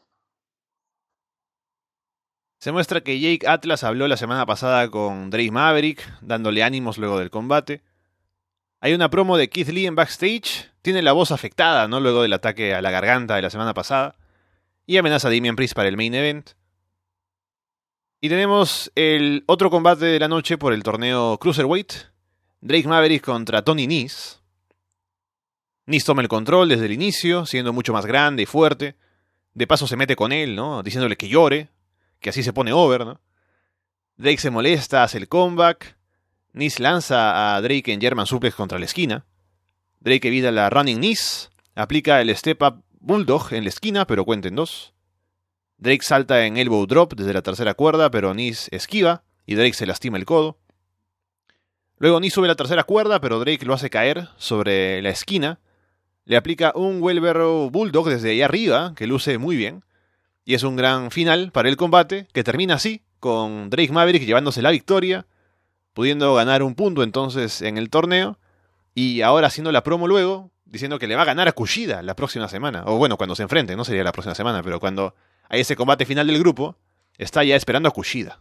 B: Se muestra que Jake Atlas habló la semana pasada con Drake Maverick, dándole ánimos luego del combate. Hay una promo de Keith Lee en backstage, tiene la voz afectada, ¿no? Luego del ataque a la garganta de la semana pasada. y amenaza a Damian Priest para el main event. Y tenemos el otro combate de la noche por el torneo Cruiserweight. Drake Maverick contra Tony Nese. Nese toma el control desde el inicio, siendo mucho más grande y fuerte. De paso se mete con él, ¿no? Diciéndole que llore, que así se pone over, ¿no? Drake se molesta, hace el comeback. Nese lanza a Drake en German Suplex contra la esquina. Drake evita la Running Nese. Aplica el Step Up Bulldog en la esquina, pero cuenta en dos. Drake salta en Elbow Drop desde la tercera cuerda, pero Nese esquiva y Drake se lastima el codo. Luego Nese sube la tercera cuerda, pero Drake lo hace caer sobre la esquina. Le aplica un Wheelbarrow Bulldog desde ahí arriba, que luce muy bien. Y es un gran final para el combate, que termina así, con Drake Maverick llevándose la victoria, pudiendo ganar un punto entonces en el torneo, y ahora haciendo la promo luego, diciendo que le va a ganar a Kushida la próxima semana. O bueno, cuando se enfrenten, no sería la próxima semana, pero cuando hay ese combate final del grupo, está ya esperando a Kushida.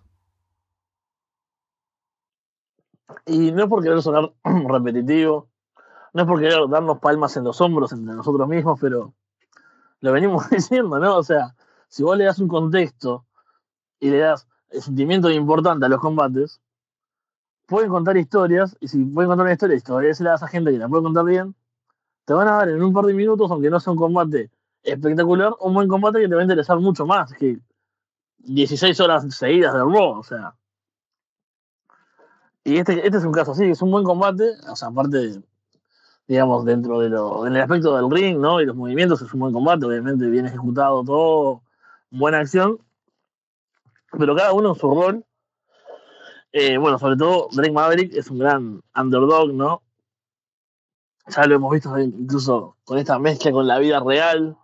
C: Y no es por querer sonar repetitivo, no es por querer darnos palmas en los hombros entre nosotros mismos, pero lo venimos diciendo, ¿no? O sea, si vos le das un contexto y le das el sentimiento importante a los combates, pueden contar historias, y si pueden contar una historia y todavía se la das a gente que la puede contar bien, te van a dar en un par de minutos, aunque no sea un combate espectacular, un buen combate que te va a interesar mucho más que dieciséis horas seguidas de Raw, o sea. Y este, este es un caso así, es un buen combate, o sea, aparte, digamos, dentro de lo, del aspecto del ring, ¿no? Y los movimientos, es un buen combate, obviamente bien ejecutado todo, buena acción, pero cada uno en su rol. Eh, bueno, sobre todo Drake Maverick es un gran underdog, ¿no? Ya lo hemos visto incluso con esta mezcla con la vida real,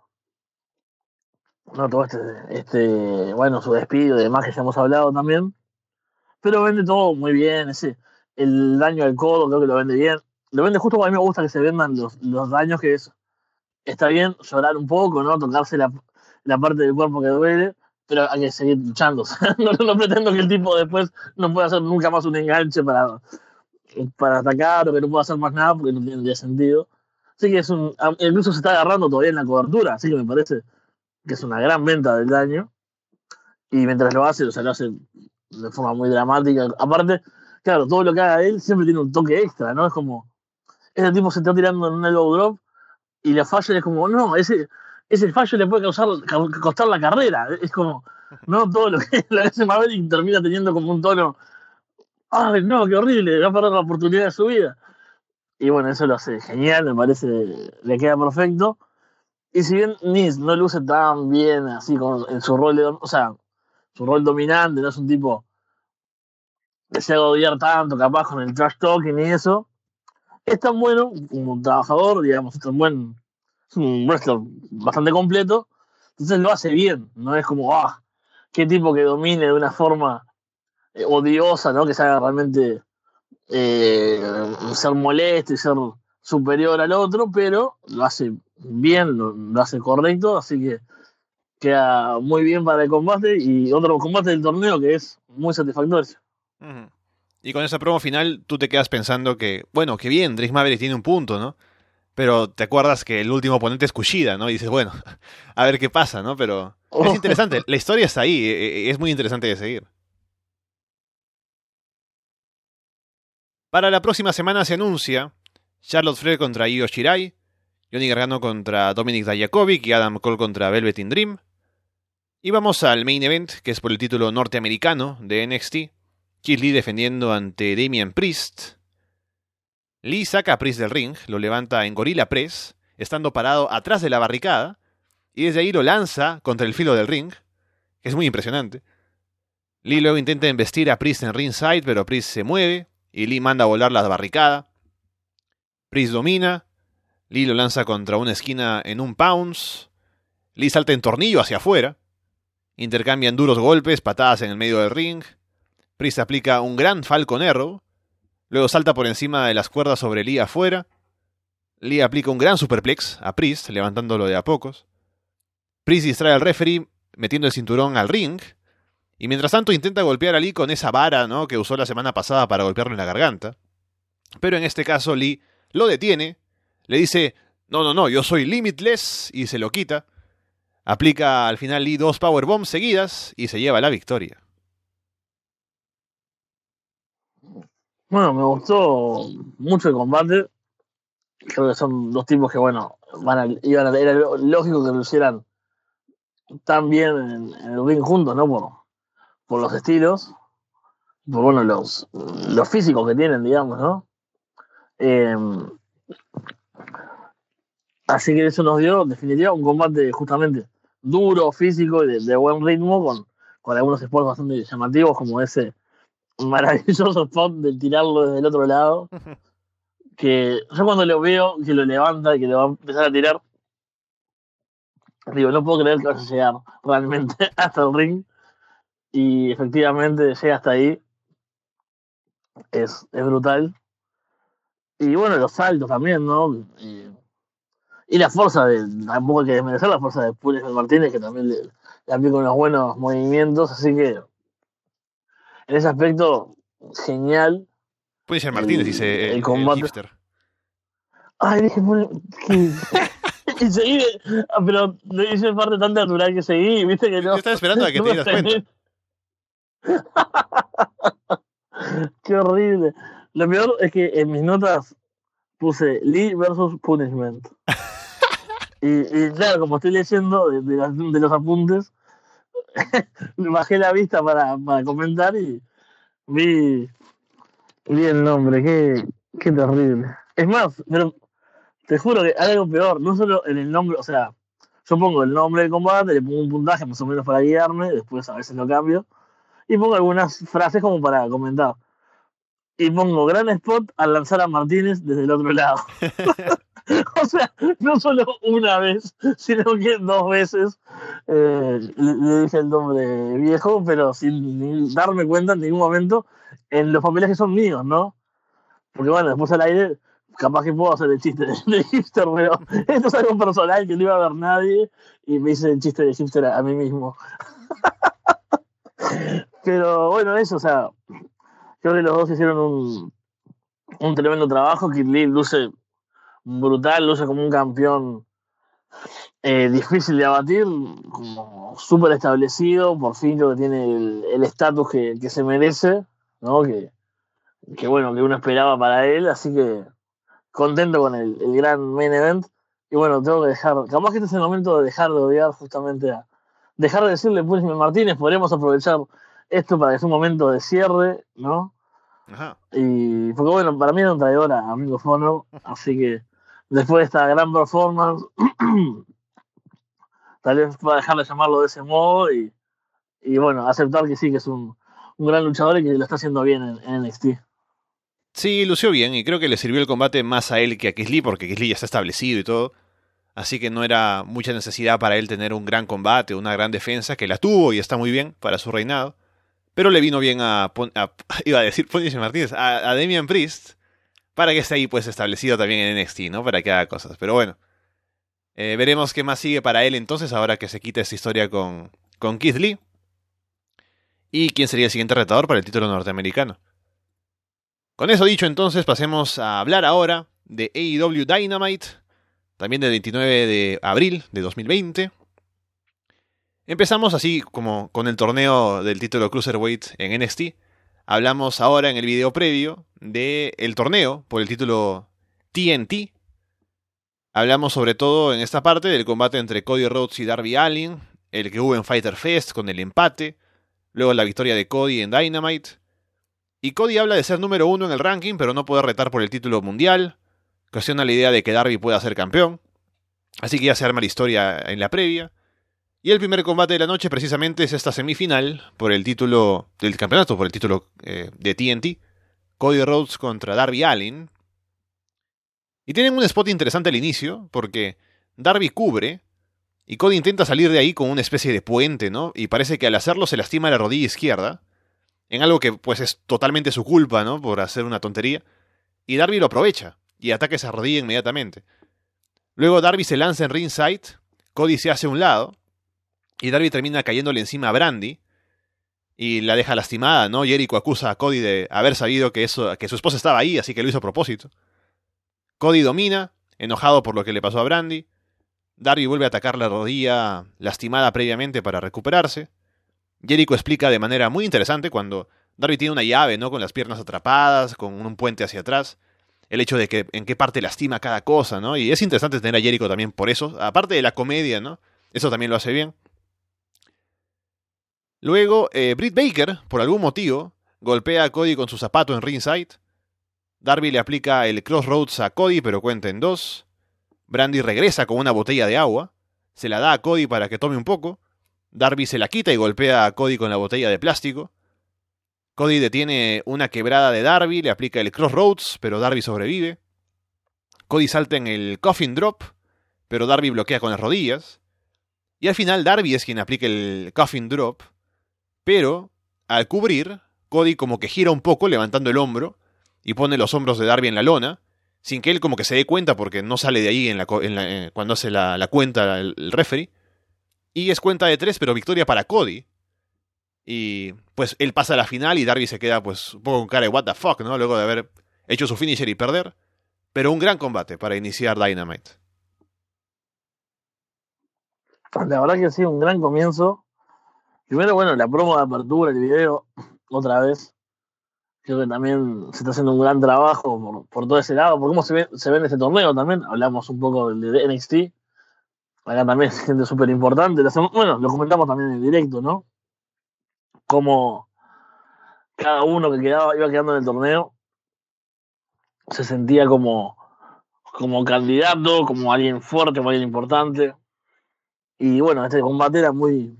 C: no todo este, este, bueno, su despido y demás que ya hemos hablado también, pero vende todo muy bien, ese, el daño al codo creo que lo vende bien, lo vende justo como a mí me gusta que se vendan los, los daños, que es, está bien llorar un poco, ¿no? Tocarse la, la parte del cuerpo que duele, pero hay que seguir luchando, no, no pretendo que el tipo después no pueda hacer nunca más un enganche para, para atacar, o que no pueda hacer más nada porque no tiene sentido, así que es un, incluso se está agarrando todavía en la cobertura, así que me parece que es una gran venta del daño, y mientras lo hace, o sea, lo hace de forma muy dramática. Aparte, claro, todo lo que haga él siempre tiene un toque extra, ¿no? Es como, ese tipo se está tirando en un elbow drop y la falla es como, no, ese, ese fallo le puede causar, costar la carrera. Es como, no todo lo que lo hace Maverick termina teniendo como un tono, ay, no, qué horrible, va a perder la oportunidad de su vida. Y bueno, eso lo hace genial, me parece, le queda perfecto. Y si bien Nese no luce tan bien así con, en su rol, de, o sea, su rol dominante, no es un tipo que se haga odiar tanto, capaz con el trash talking y eso, es tan bueno como un trabajador, digamos, es tan buen, es un wrestler bastante completo, entonces lo hace bien, no es como, ah, qué tipo que domine de una forma eh, odiosa, ¿no? Que se haga realmente eh, ser molesto y ser superior al otro, pero lo hace bien, lo, lo hace correcto, así que queda muy bien para el combate, y otro combate del torneo que es muy satisfactorio.
B: Uh-huh. Y con esa promo final tú te quedas pensando que, bueno, que bien, Drake Maverick tiene un punto, ¿no? Pero te acuerdas que el último oponente es Kushida, ¿no? Y dices, bueno, a ver qué pasa, ¿no? Pero oh. Es interesante, la historia está ahí, es muy interesante de seguir. Para la próxima semana se anuncia Charlotte Flair contra Io Shirai, Johnny Gargano contra Dominic Dijakovic y Adam Cole contra Velvet in Dream. Y vamos al main event, que es por el título norteamericano de N X T. Keith Lee defendiendo ante Damian Priest. Lee saca a Priest del ring, lo levanta en Gorilla Press, estando parado atrás de la barricada, y desde ahí lo lanza contra el filo del ring, que es muy impresionante. Lee luego intenta embestir a Priest en ringside, pero Priest se mueve, y Lee manda a volar la barricada. Priest domina, Lee lo lanza contra una esquina en un pounce, Lee salta en tornillo hacia afuera, intercambian duros golpes, patadas en el medio del ring, Priest aplica un gran Falcon Arrow, luego salta por encima de las cuerdas sobre Lee afuera, Lee aplica un gran superplex a Priest, levantándolo de a pocos, Priest distrae al referee metiendo el cinturón al ring, y mientras tanto intenta golpear a Lee con esa vara, ¿no?, que usó la semana pasada para golpearlo en la garganta, pero en este caso Lee lo detiene, le dice, no, no, no, yo soy Limitless, y se lo quita. Aplica al final Lee dos powerbombs seguidas y se lleva la victoria.
C: Bueno, me gustó mucho el combate. Creo que son dos tipos que, bueno, van a, iban a, era lógico que lo hicieran tan bien en, en el ring juntos, ¿no? Por, por los estilos, por, bueno, los, los físicos que tienen, digamos, ¿no? Eh, así que eso nos dio, en definitiva, un combate justamente duro, físico y de, de buen ritmo, con, con algunos spots bastante llamativos, como ese maravilloso spot de tirarlo desde el otro lado. Que yo cuando lo veo, que lo levanta y que lo va a empezar a tirar, digo, no puedo creer que vaya a llegar realmente hasta el ring. Y efectivamente llega hasta ahí. Es, es brutal. Y bueno, los saltos también, ¿no? Y, y la fuerza de, tampoco hay que desmerecer la fuerza de Pulis Martínez, que también le, le aplica unos buenos movimientos. Así que en ese aspecto, genial.
B: Punisher Martínez, dice el,
C: el combate.
B: el hipster.
C: Ay, dije, y seguí, pero lo hice parte tan natural que seguí, viste que no.
B: Yo estaba esperando a que no te dieras cuenta.
C: Qué horrible. Lo peor es que en mis notas puse Lee versus Punishment. y, y claro, como estoy leyendo de, de, las, de los apuntes, bajé la vista para, para comentar y vi, vi el nombre. Qué, qué terrible. Es más, pero te juro que hay algo peor, no solo en el nombre, o sea, yo pongo el nombre del combate, le pongo un puntaje más o menos para guiarme, después a veces lo cambio, y pongo algunas frases como para comentar. Y pongo gran spot al lanzar a Martínez desde el otro lado. O sea, no solo una vez, sino que dos veces eh, le, le dije el nombre viejo, pero sin ni darme cuenta en ningún momento en los papeles que son míos, ¿no? Porque bueno, después al aire capaz que puedo hacer el chiste de, de hipster, pero esto es algo personal que no iba a ver nadie y me hice el chiste de hipster a, a mí mismo. Pero bueno, eso, o sea, creo que los dos hicieron un, un tremendo trabajo. Kid Lee luce brutal, luce como un campeón eh, difícil de abatir, como súper establecido, por fin creo que tiene el estatus que, que se merece, ¿no? Que, que bueno, que uno esperaba para él, así que contento con el, el gran main event. Y bueno, tengo que dejar, capaz que este es el momento de dejar de odiar justamente a, dejar de decirle Punishment Martínez, podríamos aprovechar esto para que sea un momento de cierre, ¿no?
B: Ajá.
C: Y porque bueno, para mí era un traidor a Amigo Fono, así que después de esta gran performance, tal vez pueda dejar de llamarlo de ese modo y, y bueno, aceptar que sí, que es un, un gran luchador y que lo está haciendo bien en, en N X T.
B: Sí, lució bien y creo que le sirvió el combate más a él que a Keith Lee, porque Keith Lee ya está establecido y todo. Así que no era mucha necesidad para él tener un gran combate, una gran defensa, que la tuvo y está muy bien para su reinado. Pero le vino bien a, a iba a decir Punisher Martínez, a, a Damian Priest, para que esté ahí pues establecido también en N X T, ¿no? Para que haga cosas. Pero bueno, eh, veremos qué más sigue para él entonces, ahora que se quita esta historia con, con Keith Lee. Y quién sería el siguiente retador para el título norteamericano. Con eso dicho entonces, pasemos a hablar ahora de A E W Dynamite, también del veintinueve de abril de dos mil veinte. Empezamos así como con el torneo del título Cruiserweight en N X T. Hablamos ahora en el video previo del torneo por el título T N T. Hablamos sobre todo en esta parte del combate entre Cody Rhodes y Darby Allin, el que hubo en Fyter Fest con el empate, luego la victoria de Cody en Dynamite. Y Cody habla de ser número uno en el ranking, pero no poder retar por el título mundial. Cuestiona la idea de que Darby pueda ser campeón. Así que ya se arma la historia en la previa. Y el primer combate de la noche precisamente es esta semifinal por el título del campeonato, por el título eh, de T N T. Cody Rhodes contra Darby Allin. Y tienen un spot interesante al inicio, porque Darby cubre y Cody intenta salir de ahí con una especie de puente, ¿no? Y parece que al hacerlo se lastima la rodilla izquierda, en algo que pues es totalmente su culpa, ¿no? Por hacer una tontería. Y Darby lo aprovecha y ataca esa rodilla inmediatamente. Luego Darby se lanza en ringside, Cody se hace a un lado y Darby termina cayéndole encima a Brandi y la deja lastimada, ¿no? Jericho acusa a Cody de haber sabido que, eso, que su esposa estaba ahí, así que lo hizo a propósito. Cody domina, enojado por lo que le pasó a Brandi. Darby vuelve a atacar la rodilla lastimada previamente para recuperarse. Jericho explica de manera muy interesante cuando Darby tiene una llave, ¿no? Con las piernas atrapadas, con un puente hacia atrás. El hecho de que en qué parte lastima cada cosa, ¿no? Y es interesante tener a Jericho también por eso. Aparte de la comedia, ¿no? Eso también lo hace bien. Luego, eh, Britt Baker, por algún motivo, golpea a Cody con su zapato en ringside. Darby le aplica el Crossroads a Cody, pero cuenta en dos. Brandi regresa con una botella de agua. Se la da a Cody para que tome un poco. Darby se la quita y golpea a Cody con la botella de plástico. Cody detiene una quebrada de Darby, le aplica el Crossroads, pero Darby sobrevive. Cody salta en el Coffin Drop, pero Darby bloquea con las rodillas. Y al final Darby es quien aplica el Coffin Drop, pero al cubrir, Cody como que gira un poco levantando el hombro y pone los hombros de Darby en la lona, sin que él como que se dé cuenta porque no sale de ahí en la, en la, eh, cuando hace la, la cuenta el, el referee. Y es cuenta de tres, pero victoria para Cody. Y pues él pasa a la final y Darby se queda pues un poco con cara de what the fuck, ¿no? Luego de haber hecho su finisher y perder. Pero un gran combate para iniciar Dynamite.
C: La verdad que sí, un gran comienzo. Primero, bueno, la promo de apertura, el video, otra vez. Creo que también se está haciendo un gran trabajo por, por todo ese lado, por cómo se ve, se ve en ese torneo también. Hablamos un poco del de N X T. Acá también es gente súper importante. Bueno, lo comentamos también en el directo, ¿no? Cómo cada uno que quedaba, iba quedando en el torneo se sentía como, como candidato, como alguien fuerte, como alguien importante. Y bueno, este combate era muy,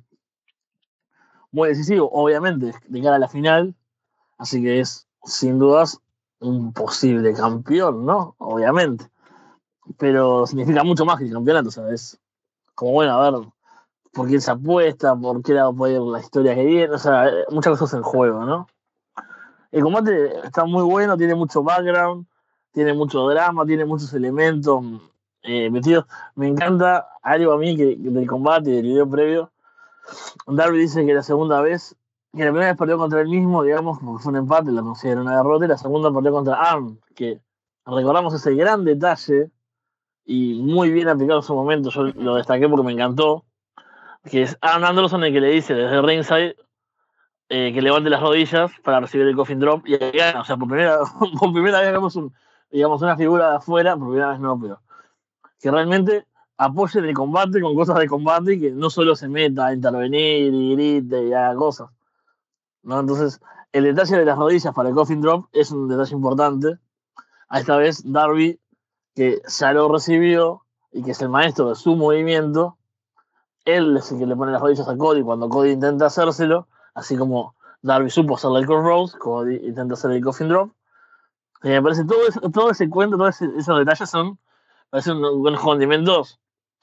C: muy decisivo, obviamente, de cara a la final. Así que es, sin dudas, un posible campeón, ¿no? Obviamente. Pero significa mucho más que el campeonato, ¿sabes? Como, bueno, a ver, por quién se apuesta, por qué lado puede ir la historia que viene, o sea, muchas cosas en juego, ¿no? El combate está muy bueno, tiene mucho background, tiene mucho drama, tiene muchos elementos eh, metidos. Me encanta algo a mí que, que del combate y del video previo. Darby dice que la segunda vez, que la primera vez perdió contra él mismo, digamos, porque fue un empate, la considera una derrota, y la segunda perdió contra Arn, que recordamos ese gran detalle y muy bien aplicado en su momento, yo lo destaqué porque me encantó, que es Arn Anderson el que le dice desde ringside eh, que levante las rodillas para recibir el coffin drop y ahí gana, o sea, por primera, por primera vez vemos un, digamos, una figura de afuera, por primera vez no, pero que realmente apoye el combate con cosas de combate y que no solo se meta a intervenir y grite y haga cosas, ¿no? Entonces, el detalle de las rodillas para el coffin drop es un detalle importante. A esta vez, Darby, que ya lo recibió y que es el maestro de su movimiento, él es el que le pone las rodillas a Cody cuando Cody intenta hacérselo, así como Darby supo hacerle el crossroads, Cody intenta hacer el coffin drop. Y me parece todo, eso, todo ese cuento, todos ese, esos detalles son, parecen unos condimentos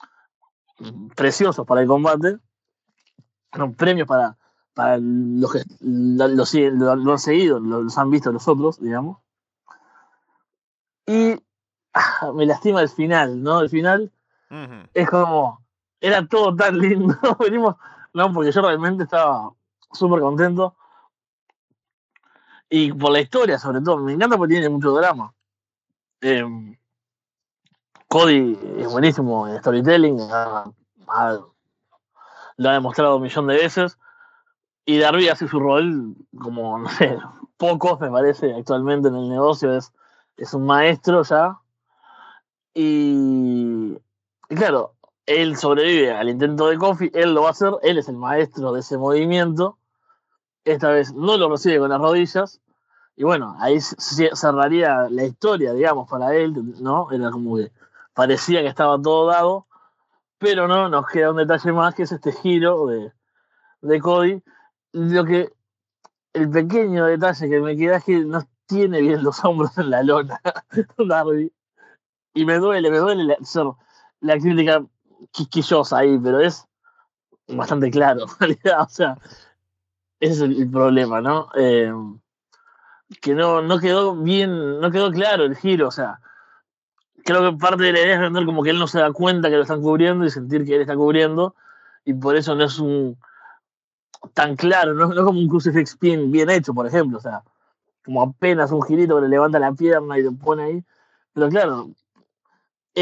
C: preciosos para el combate, son premios para, para los que lo, lo, lo, lo han seguido, lo, los han visto los otros, digamos. Y ah, me lastima el final, ¿no? El final uh-huh. Es como, era todo tan lindo, venimos, no, porque yo realmente estaba súper contento. Y por la historia, sobre todo, me encanta porque tiene mucho drama. Eh, Cody es buenísimo en storytelling, ha, ha, lo ha demostrado un millón de veces. Y Darby hace su rol como, no sé, pocos me parece actualmente en el negocio, es, es un maestro ya. Y, y claro, él sobrevive al intento de Kofi, él lo va a hacer, él es el maestro de ese movimiento. Esta vez no lo recibe con las rodillas. Y bueno, ahí cerraría la historia, digamos, para él, ¿no? Era como que parecía que estaba todo dado, pero no, nos queda un detalle más, que es este giro de, de Cody. Lo que, el pequeño detalle que me queda es que no tiene bien los hombros en la lona, Darby. Y me duele, me duele la, ser la crítica quisquillosa ahí, pero es bastante claro, en realidad, o sea, ese es el, el problema, ¿no? Eh, que no, no quedó bien, no quedó claro el giro, o sea, creo que parte de la idea es vender como que él no se da cuenta que lo están cubriendo y sentir que él está cubriendo, y por eso no es un tan claro, no, no es como un crucifix pin bien hecho, por ejemplo, o sea, como apenas un girito que le levanta la pierna y lo pone ahí, pero claro, es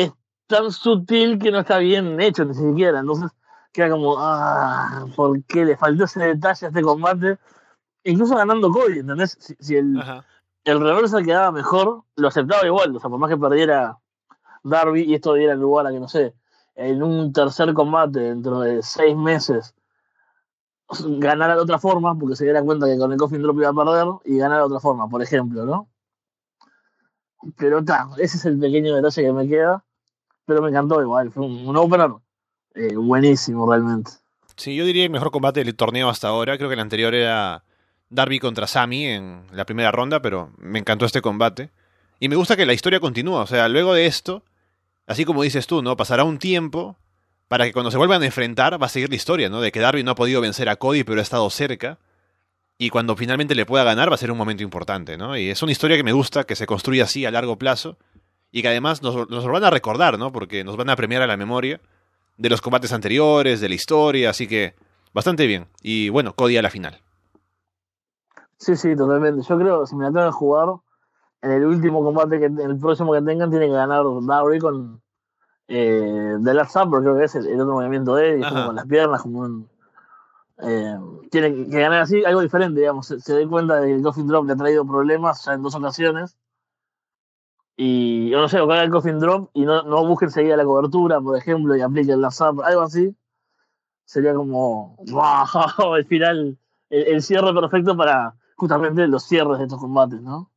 C: tan sutil que no está bien hecho ni siquiera. Entonces queda como, ah, ¿por qué le faltó ese detalle a este combate? Incluso ganando Cody, ¿entendés? Si, si el,
B: Ajá.
C: el reversa quedaba mejor, lo aceptaba igual. O sea, por más que perdiera Darby y esto diera lugar a que, no sé, en un tercer combate dentro de seis meses ganara de otra forma, porque se diera cuenta que con el Coffin Drop iba a perder y ganara de otra forma, por ejemplo, ¿no? Pero ta, ese es el pequeño detalle que me queda, pero me encantó igual, fue un, un opener eh, buenísimo realmente.
B: Sí, yo diría el mejor combate del torneo hasta ahora. Creo que el anterior era Darby contra Sami en la primera ronda, pero me encantó este combate. Y me gusta que la historia continúa. O sea, luego de esto, así como dices tú, ¿no? Pasará un tiempo para que cuando se vuelvan a enfrentar va a seguir la historia, ¿no? De que Darby no ha podido vencer a Cody, pero ha estado cerca. Y cuando finalmente le pueda ganar va a ser un momento importante, ¿no? Y es una historia que me gusta, que se construye así a largo plazo. Y que además nos, nos lo van a recordar, ¿no? Porque nos van a premiar a la memoria de los combates anteriores, de la historia, así que bastante bien. Y bueno, Cody a la final.
C: Sí, sí, totalmente. Yo creo que si me la tengo que jugar, en el último combate, que en el próximo que tengan, tiene que ganar Darby con eh, The Last Supper, creo que es el, el otro movimiento de él, y es como
B: Ajá.
C: con las piernas, como un... Eh, tiene que ganar así, algo diferente, digamos. Se, se da cuenta de que el Coffin Drop le ha traído problemas ya en dos ocasiones. Y yo no sé, o que haga el Coffin Drop y no, no busque enseguida la cobertura, por ejemplo, y aplique el Last Supper, algo así. Sería como, wow, el final, el, el cierre perfecto para justamente los cierres de estos combates, ¿no?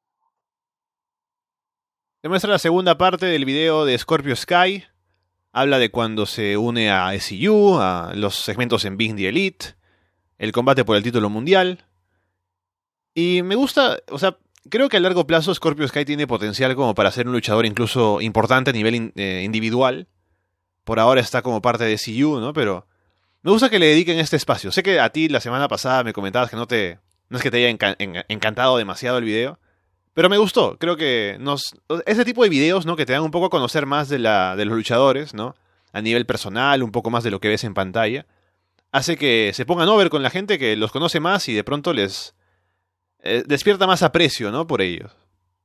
B: Te muestra la segunda parte del video de Scorpio Sky. Habla de cuando se une a S C U, a los segmentos en Big the Elite, el combate por el título mundial. Y me gusta, o sea, creo que a largo plazo Scorpio Sky tiene potencial como para ser un luchador incluso importante a nivel in, eh, individual. Por ahora está como parte de S C U, ¿no? Pero me gusta que le dediquen este espacio. Sé que a ti la semana pasada me comentabas que no te no es que te haya enca en encantado demasiado el video, pero me gustó. Creo que nos ese tipo de videos, ¿no? Que te dan un poco a conocer más de la de los luchadores, ¿no? A nivel personal, un poco más de lo que ves en pantalla, hace que se pongan over con la gente que los conoce más y de pronto les eh, despierta más aprecio, ¿no? Por ellos.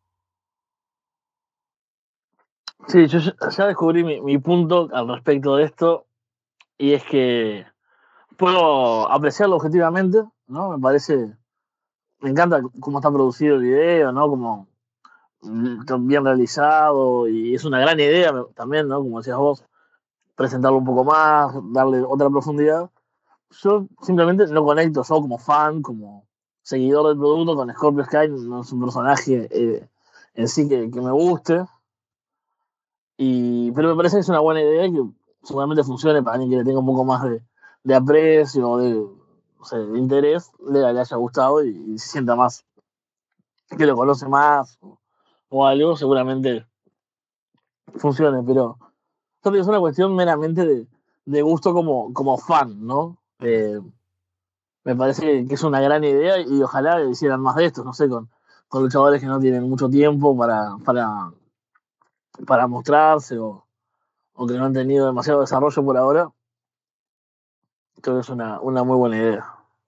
C: Sí, yo ya ya descubrí mi, mi punto al respecto de esto, y es que puedo apreciarlo objetivamente, ¿no? Me parece, me encanta cómo está producido el video, ¿no? Como mm, bien realizado, y es una gran idea también, ¿no? Como decías vos, presentarlo un poco más, darle otra profundidad. Yo simplemente no conecto, yo como fan, como seguidor del producto, con Scorpio Sky, no es un personaje eh, en sí que, que me guste, y, pero me parece que es una buena idea que seguramente funcione para alguien que le tenga un poco más de, de aprecio o de, no sé, de interés, le, le haya gustado y, y se sienta más, que lo conoce más o, o algo, seguramente funcione, pero esto es una cuestión meramente de, de gusto como, como fan, ¿no? Eh, me parece que es una gran idea y ojalá hicieran más de esto, no sé, con, con luchadores que no tienen mucho tiempo para, para, para mostrarse o, o que no han tenido demasiado desarrollo por ahora. Creo que es una, una muy buena idea.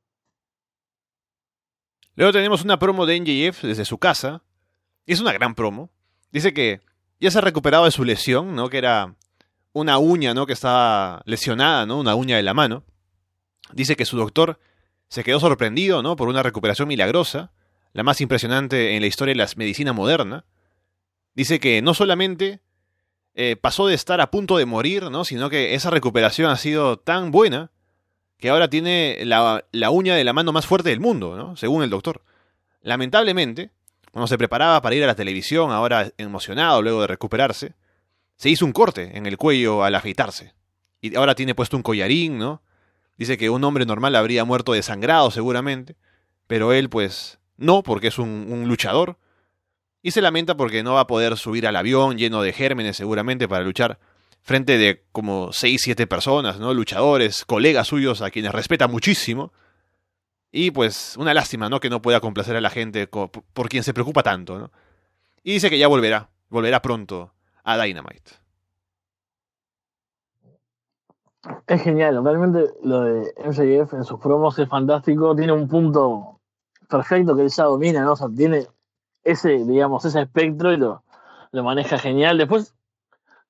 B: Luego tenemos una promo de M J F desde su casa. Y es una gran promo. Dice que ya se ha recuperado de su lesión, ¿no? Que era una uña, ¿no? Que estaba lesionada, ¿no? Una uña de la mano. Dice que su doctor se quedó sorprendido, ¿no? Por una recuperación milagrosa, la más impresionante en la historia de la medicina moderna. Dice que no solamente eh, pasó de estar a punto de morir, ¿no? Sino que esa recuperación ha sido tan buena que ahora tiene la, la uña de la mano más fuerte del mundo, ¿no? Según el doctor. Lamentablemente, cuando se preparaba para ir a la televisión, ahora emocionado luego de recuperarse, se hizo un corte en el cuello al afeitarse. Y ahora tiene puesto un collarín, ¿no? Dice que un hombre normal habría muerto desangrado seguramente, pero él pues no, porque es un, un luchador. Y se lamenta porque no va a poder subir al avión lleno de gérmenes seguramente para luchar frente de como seis, siete personas, ¿no? Luchadores, colegas suyos a quienes respeta muchísimo. Y pues una lástima, ¿no? Que no pueda complacer a la gente por quien se preocupa tanto, ¿no? Y dice que ya volverá, volverá pronto a Dynamite.
C: Es genial, realmente lo de M J F en sus promos es fantástico, tiene un punto perfecto que él ya domina, ¿no? O sea, tiene ese, digamos, ese espectro y lo, lo maneja genial. Después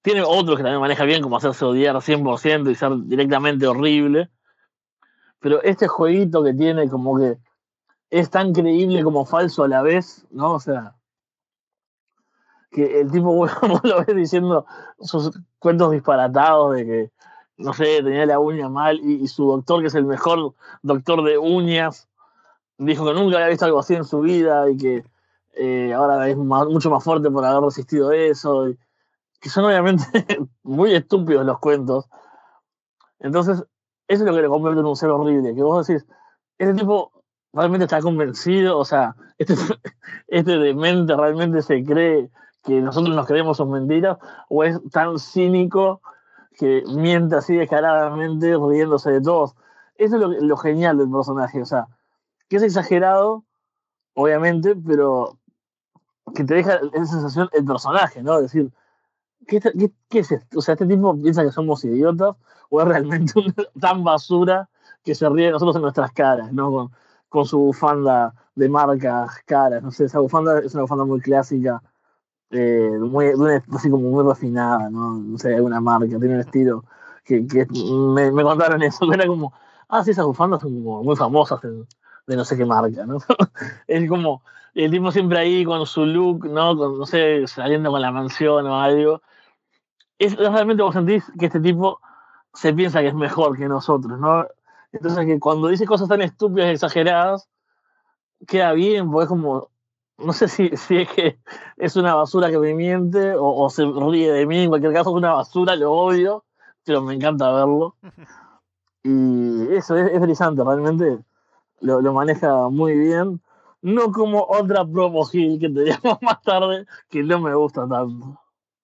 C: Tiene otros que también maneja bien, como hacerse odiar cien por ciento y ser directamente horrible. Pero este jueguito que tiene como que es tan creíble como falso a la vez, ¿no? O sea, que el tipo, bueno, vos lo ves diciendo sus cuentos disparatados de que, no sé, tenía la uña mal y, y su doctor, que es el mejor doctor de uñas, dijo que nunca había visto algo así en su vida y que eh, ahora es más, mucho más fuerte por haber resistido eso. Y, que son obviamente muy estúpidos los cuentos. Entonces, eso es lo que le convierte en un ser horrible, que vos decís, este tipo realmente está convencido, o sea, este, este demente realmente se cree que nosotros nos creemos sus mentiras, o es tan cínico que miente así descaradamente riéndose de todos. Eso es lo, lo genial del personaje, o sea, que es exagerado, obviamente, pero que te deja esa sensación el personaje, ¿no? Es decir, ¿qué, qué, qué es esto? O sea, este tipo piensa que somos idiotas, o es realmente una tan basura que se ríe de nosotros en nuestras caras, ¿no? Con, con su bufanda de marcas caras, no sé, esa bufanda es una bufanda muy clásica, eh, muy, así como muy refinada, ¿no? No sé, una marca, tiene un estilo que, que me, me contaron eso, que era como, ah, sí, esas bufandas son como muy famosas de, de no sé qué marca, ¿no? Es como el tipo siempre ahí con su look, ¿no? Con, no sé, saliendo con la mansión o algo. Es realmente vos sentís que este tipo se piensa que es mejor que nosotros, ¿no? Entonces que cuando dice cosas tan estúpidas y exageradas, queda bien, porque es como, no sé si, si es que es una basura que me miente o, o se ríe de mí, en cualquier caso es una basura, lo odio, pero me encanta verlo. Y eso es, es brillante, realmente lo, lo maneja muy bien. No como otra promo Hill que teníamos más tarde, que no me gusta tanto.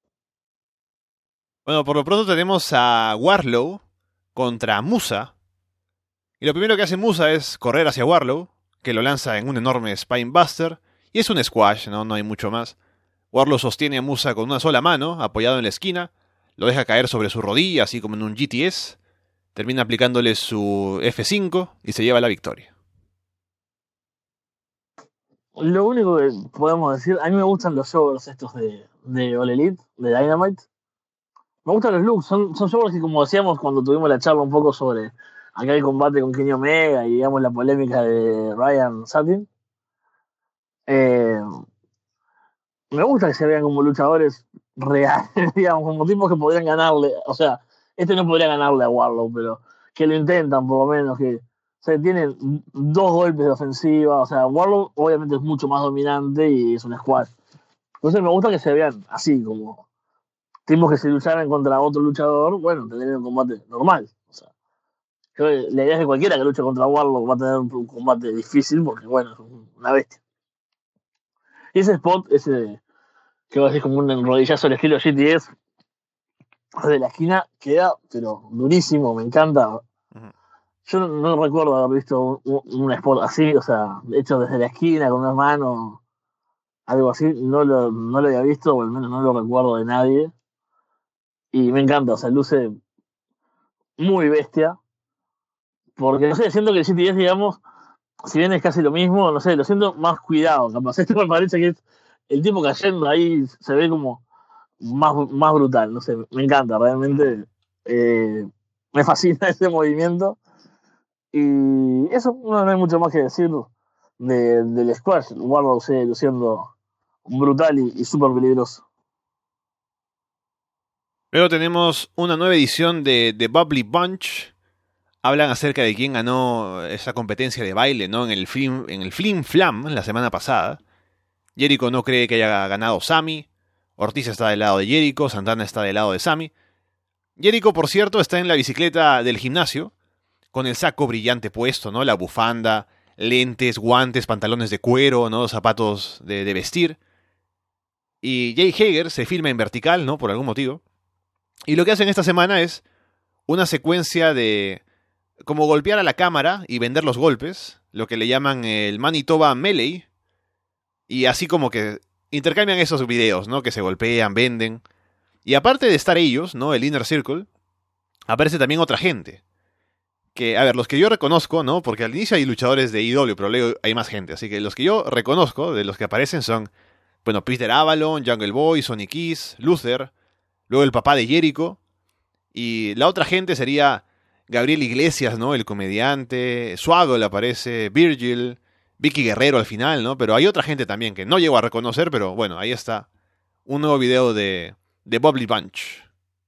B: Bueno, por lo pronto tenemos a Warlow contra Musa. Y lo primero que hace Musa es correr hacia Warlow, que lo lanza en un enorme Spinebuster. Y es un squash, ¿no? No hay mucho más. Warlow sostiene a Musa con una sola mano, apoyado en la esquina. Lo deja caer sobre su rodilla, así como en un G T S. Termina aplicándole su F cinco y se lleva la victoria.
C: Lo único que podemos decir, a mí me gustan los showers estos de, de All Elite, de Dynamite. Me gustan los looks, son, son showers que, como decíamos cuando tuvimos la charla un poco sobre aquel combate con Kenny Omega y digamos la polémica de Ryan Satin, eh, me gusta que se vean como luchadores reales, digamos, como tipos que podrían ganarle, o sea, este no podría ganarle a Warlow, pero que lo intentan por lo menos, que o sea, tienen dos golpes de ofensiva, o sea, Warlow obviamente es mucho más dominante y es un squash. Entonces me gusta que se vean así, como tipos que se lucharan contra otro luchador, bueno, tendrían un combate normal. O sea, creo que la idea es que cualquiera que luche contra Warlock va a tener un combate difícil porque, bueno, es una bestia. Y ese spot, ese que va a ser como un enrodillazo al estilo G T S, de la esquina, queda, pero durísimo, me encanta. Uh-huh. Yo no, no recuerdo haber visto un, un spot así, o sea, hecho desde la esquina, con unas manos, algo así, no lo, no lo había visto, o al menos no lo recuerdo de nadie. Y me encanta, o sea, luce muy bestia. Porque, no sé, siento que el G T S, digamos, si bien es casi lo mismo, no sé, lo siento más cuidado. Capaz, esto me parece que es el tipo cayendo ahí, se ve como más, más brutal, no sé, me encanta, realmente. Eh, me fascina ese movimiento. Y eso, no, no hay mucho más que decir de, del squash. Warlock sigue luciendo brutal y, y súper peligroso.
B: Luego tenemos una nueva edición de The Bubbly Bunch. Hablan acerca de quién ganó esa competencia de baile, ¿no? En el Flim, en el Flim Flam la semana pasada. Jericho no cree que haya ganado Sammy. Ortiz está del lado de Jericho. Santana está del lado de Sammy. Jericho, por cierto, está en la bicicleta del gimnasio, con el saco brillante puesto, ¿no? La bufanda, lentes, guantes, pantalones de cuero, ¿no? Zapatos de, de vestir. Y Jay Hager se filma en vertical, ¿no? Por algún motivo. Y lo que hacen esta semana es una secuencia de como golpear a la cámara y vender los golpes, lo que le llaman el Manitoba Melee, y así como que intercambian esos videos, ¿no? Que se golpean, venden. Y aparte de estar ellos, ¿no? El Inner Circle, aparece también otra gente. Que, a ver, los que yo reconozco, ¿no? Porque al inicio hay luchadores de I W, pero luego hay más gente. Así que los que yo reconozco, de los que aparecen son, bueno, Peter Avalon, Jungle Boy, Sonic Kiss, Luther, luego el papá de Jericho, y la otra gente sería Gabriel Iglesias, ¿no? El comediante, Swaggle aparece, Virgil, Vicky Guerrero al final, ¿no? Pero hay otra gente también que no llego a reconocer, pero bueno, ahí está un nuevo video de, de Bubbly Bunch.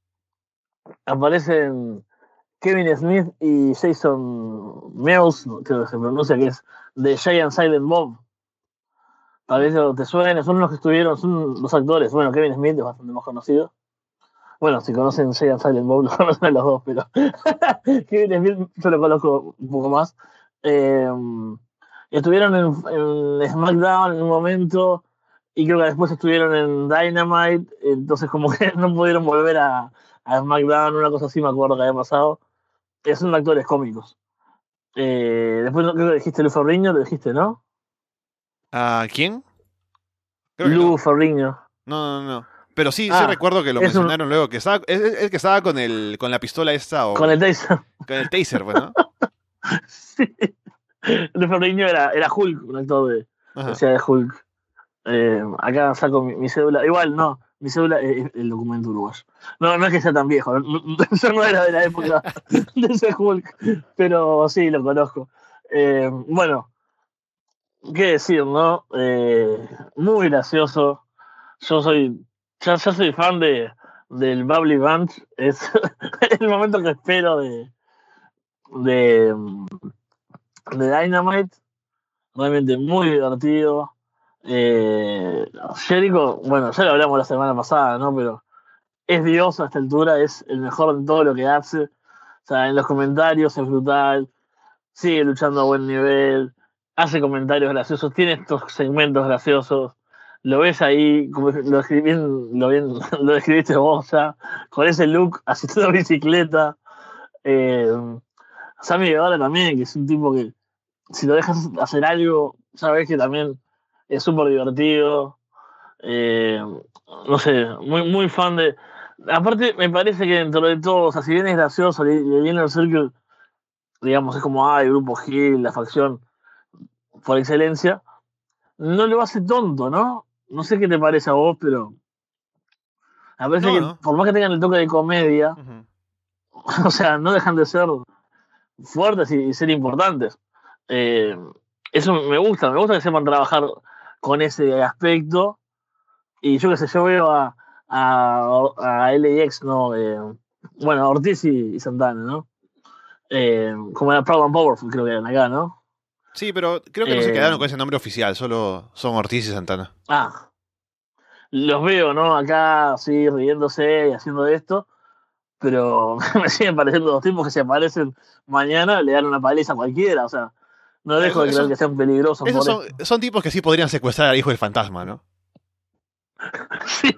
C: Aparecen Kevin Smith y Jason Mewes, creo que se pronuncia, que es de Giant Silent Bob. Tal vez te suene, son los que estuvieron, son los actores. Bueno, Kevin Smith es bastante más conocido. Bueno, si conocen Giant Silent Bob, lo conocen a los dos, pero Kevin Smith yo lo conozco un poco más. Eh, estuvieron en, en SmackDown en un momento y creo que después estuvieron en Dynamite, entonces como que no pudieron volver a, a SmackDown, una cosa así me acuerdo que había pasado. Eh, son actores cómicos. Eh, después creo que dijiste Lou Ferrigno, lo dijiste, ¿no?
B: ¿A quién? Creo que
C: Lou
B: no.
C: Ferrigno.
B: No, no, no. Pero sí,
C: Ah,
B: sí recuerdo que lo
C: es un-
B: mencionaron luego, que estaba, es es el que estaba con el con la pistola esta o
C: Con el taser.
B: con el taser, pues, ¿no?
C: Sí. Lou Ferrigno era, era Hulk, un actor de,
B: Ajá.
C: o sea, de Hulk. Eh, acá saco mi, mi cédula. Igual, no, mi cédula es el documento uruguayo. No, no es que sea tan viejo. No, no, yo no era de la época de ese Hulk, pero sí, lo conozco. Eh, bueno, qué decir, ¿no? Eh, muy gracioso. Yo soy, ya, ya soy fan de del Bubbly Bunch. Es el momento que espero de de, de Dynamite. Realmente muy divertido. Eh, Jericho, bueno, ya lo hablamos la semana pasada, ¿no? Pero es Dios a esta altura, es el mejor en todo lo que hace. O sea, en los comentarios es brutal, sigue luchando a buen nivel, hace comentarios graciosos, tiene estos segmentos graciosos. Lo ves ahí, como lo, escribí, lo, bien, lo describiste vos ya, con ese look, asistiendo a bicicleta. Eh, Sammy Guevara también, que es un tipo que si lo dejas hacer algo, sabes que también es súper divertido. Eh, no sé, muy, muy fan de. Aparte, me parece que dentro de todo, o sea, si bien es gracioso, le, le viene el Circle, digamos, es como, ah, el grupo Hill, la facción por excelencia, no lo hace tonto, ¿no? No sé qué te parece a vos, pero me parece
B: No,
C: que
B: no.
C: por más que tengan el toque de comedia,
B: Ujú.
C: o sea, no dejan de ser fuertes y, y ser importantes. Eh, eso me gusta, me gusta que sepan trabajar con ese aspecto. Y yo qué sé, yo veo a, a, a L A X, ¿no? Eh, bueno, a Ortiz y, y Santana, ¿no? Eh, como era Proud and Powerful, creo que eran acá, ¿no?
B: Sí, pero creo que no se
C: Eh,
B: quedaron con ese nombre oficial, solo son Ortiz y Santana.
C: Ah, los veo, ¿no? Acá, sí, riéndose y haciendo esto, pero me siguen pareciendo dos tipos que se aparecen mañana, le dan una paliza a cualquiera, o sea, no dejo
B: Eso-
C: de creer
B: eso-
C: que sean peligrosos
B: Esos
C: por
B: son,
C: esto.
B: son tipos que sí podrían secuestrar al hijo del fantasma, ¿no?
C: Sí,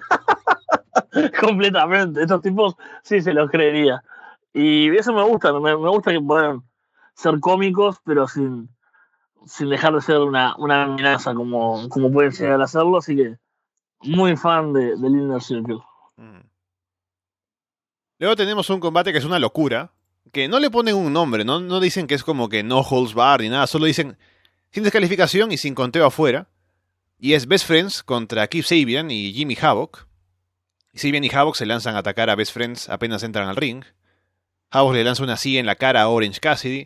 C: completamente. Estos tipos sí se los creería. Y eso me gusta, me, me gusta que puedan ser cómicos, pero sin, sin dejar de ser una, una amenaza como, como pueden llegar a hacerlo. Así que muy fan de, del Inner Circle.
B: Mm. Luego tenemos un combate que es una locura, que no le ponen un nombre, ¿no? No dicen que es como que no holds bar ni nada, solo dicen sin descalificación y sin conteo afuera. Y es Best Friends contra Kip Sabian y Jimmy Havoc. Sabian y Havoc se lanzan a atacar a Best Friends apenas entran al ring. Havoc le lanza una silla en la cara a Orange Cassidy.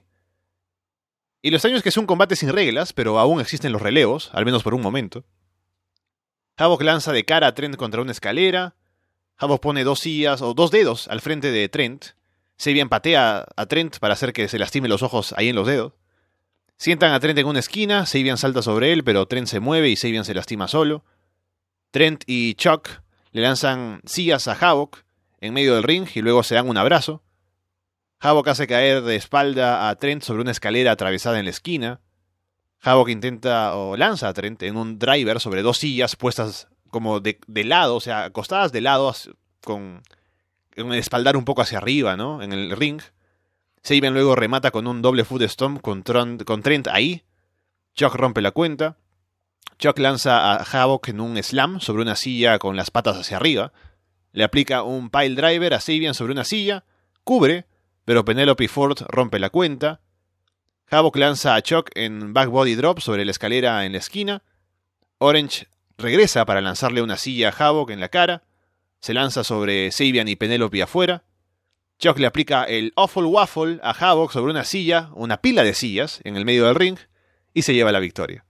B: Y lo extraño es que es un combate sin reglas, pero aún existen los relevos, al menos por un momento. Havoc lanza de cara a Trent contra una escalera. Havoc pone dos sillas o dos dedos al frente de Trent. Sabian patea a Trent para hacer que se lastime los ojos ahí en los dedos. Sientan a Trent en una esquina, Sabian salta sobre él, pero Trent se mueve y Sabian se lastima solo. Trent y Chuck le lanzan sillas a Havoc en medio del ring y luego se dan un abrazo. Havoc hace caer de espalda a Trent sobre una escalera atravesada en la esquina. Havoc intenta o lanza a Trent en un driver sobre dos sillas puestas como de, de lado, o sea, acostadas de lado con, con el espaldar un poco hacia arriba, ¿no? En el ring. Sabian luego remata con un doble foot stomp con, Tron, con Trent ahí. Chuck rompe la cuenta. Chuck lanza a Havoc en un slam sobre una silla con las patas hacia arriba. Le aplica un pile driver a Sabian sobre una silla. Cubre, pero Penelope Ford rompe la cuenta. Havoc lanza a Chuck en back body drop sobre la escalera en la esquina. Orange regresa para lanzarle una silla a Havoc en la cara. se lanza sobre Sabian y Penelope afuera. Chuck le aplica el Awful Waffle a Havoc sobre una silla, una pila de sillas, en el medio del ring, y se lleva la victoria.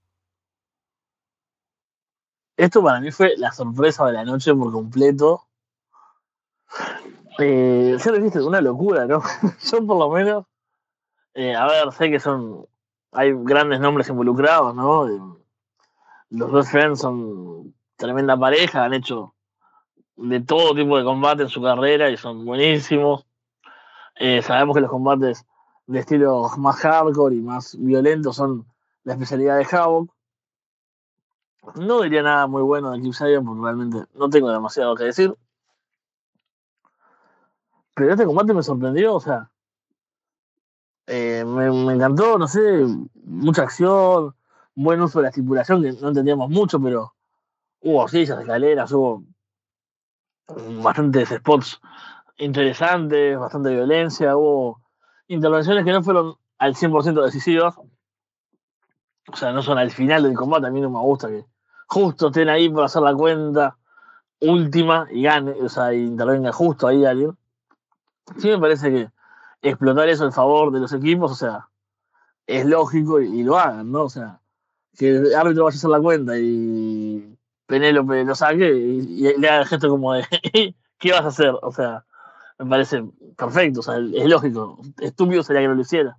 C: Esto para mí fue la sorpresa de la noche por completo. Eh, ya lo viste, una locura, ¿no? Yo por lo menos, eh, a ver, sé que son, hay grandes nombres involucrados, ¿no? Eh, los Best Friends son tremenda pareja, han hecho de todo tipo de combate en su carrera y son buenísimos. Eh, sabemos que los combates de estilo más hardcore y más violentos son la especialidad de Havoc. No diría nada muy bueno de Kip Sabian porque realmente no tengo demasiado que decir. Pero este combate me sorprendió, o sea, eh, me, me encantó, no sé, mucha acción, buen uso de la estipulación, que no entendíamos mucho, pero hubo sillas, escaleras, hubo bastantes spots interesantes, bastante violencia, hubo intervenciones que no fueron al cien por ciento decisivas, o sea, no son al final del combate. A mí no me gusta que justo estén ahí por hacer la cuenta última y gane, o sea, y intervenga justo ahí alguien. Sí me parece que explotar eso en favor de los equipos, o sea, es lógico y, y lo hagan, ¿no? O sea, que el árbitro vaya a hacer la cuenta y Penélope lo saque y, y le haga el gesto como de ¿qué vas a hacer? O sea, me parece perfecto, o sea, es lógico. Estúpido sería que no lo hiciera.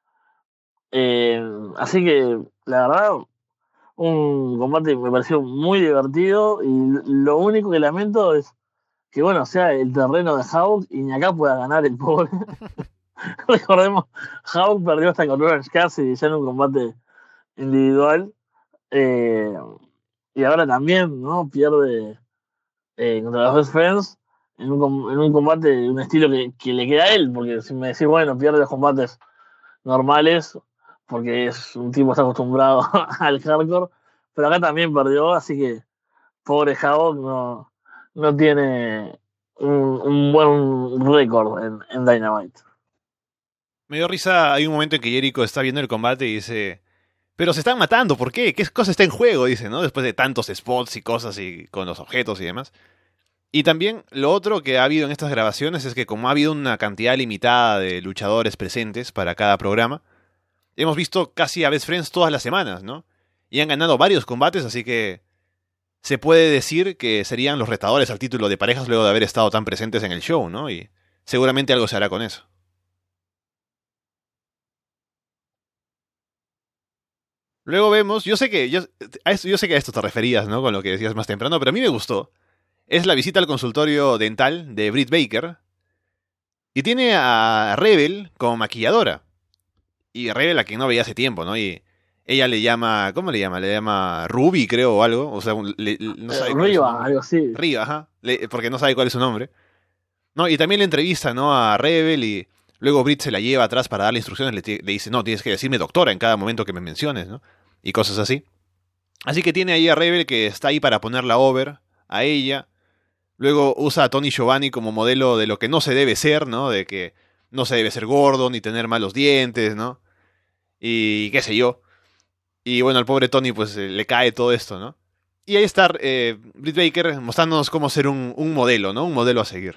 C: Eh, así que, la verdad, un combate me pareció muy divertido y lo único que lamento es que, bueno, sea el terreno de Havoc y ni acá pueda ganar el pobre. Recordemos, Havoc perdió hasta con Orange Cassidy ya en un combate individual. Eh, y ahora también, ¿no? Pierde eh, contra los Best Friends en un, en un combate de un estilo que, que le queda a él, porque si me decís, bueno, pierde los combates normales, porque es un tipo que está acostumbrado al hardcore, pero acá también perdió, así que pobre Havoc no, no tiene un, un buen récord en, en Dynamite.
B: Me dio risa, hay un momento en que Jericho está viendo el combate y dice, pero se están matando, ¿por qué? ¿Qué cosa está en juego? Dice, ¿no? Después de tantos spots y cosas y con los objetos y demás. Y también lo otro que ha habido en estas grabaciones es que como ha habido una cantidad limitada de luchadores presentes para cada programa, hemos visto casi a Best Friends todas las semanas, ¿no? Y han ganado varios combates, así que se puede decir que serían los retadores al título de parejas luego de haber estado tan presentes en el show, ¿no? Y seguramente algo se hará con eso. Luego vemos, yo sé que yo, a esto, yo sé que a esto te referías, ¿no? Con lo que decías más temprano, pero a mí me gustó. Es la visita al consultorio dental de Britt Baker. Y tiene a Rebel como maquilladora. Y Rebel a quien no veía hace tiempo, ¿no? Y ella le llama, ¿cómo le llama? Le llama Ruby, creo, o algo. O sea, le, le, no sabe cuál es su
C: Riva,
B: nombre.
C: algo así.
B: Riva, ajá. Le, porque no sabe cuál es su nombre. No, y también le entrevista, ¿no? A Rebel y luego Britt se la lleva atrás para darle instrucciones. Le, le dice, no, tienes que decirme doctora en cada momento que me menciones, ¿no? Y cosas así. Así que tiene ahí a Rebel que está ahí para ponerla over a ella. Luego usa a Tony Giovanni como modelo de lo que no se debe ser, ¿no? De que no se debe ser gordo ni tener malos dientes, ¿no? Y qué sé yo. Y bueno, al pobre Tony pues eh, le cae todo esto, ¿no? Y ahí está eh, Britt Baker mostrándonos cómo ser un, un modelo, ¿no? Un modelo a seguir.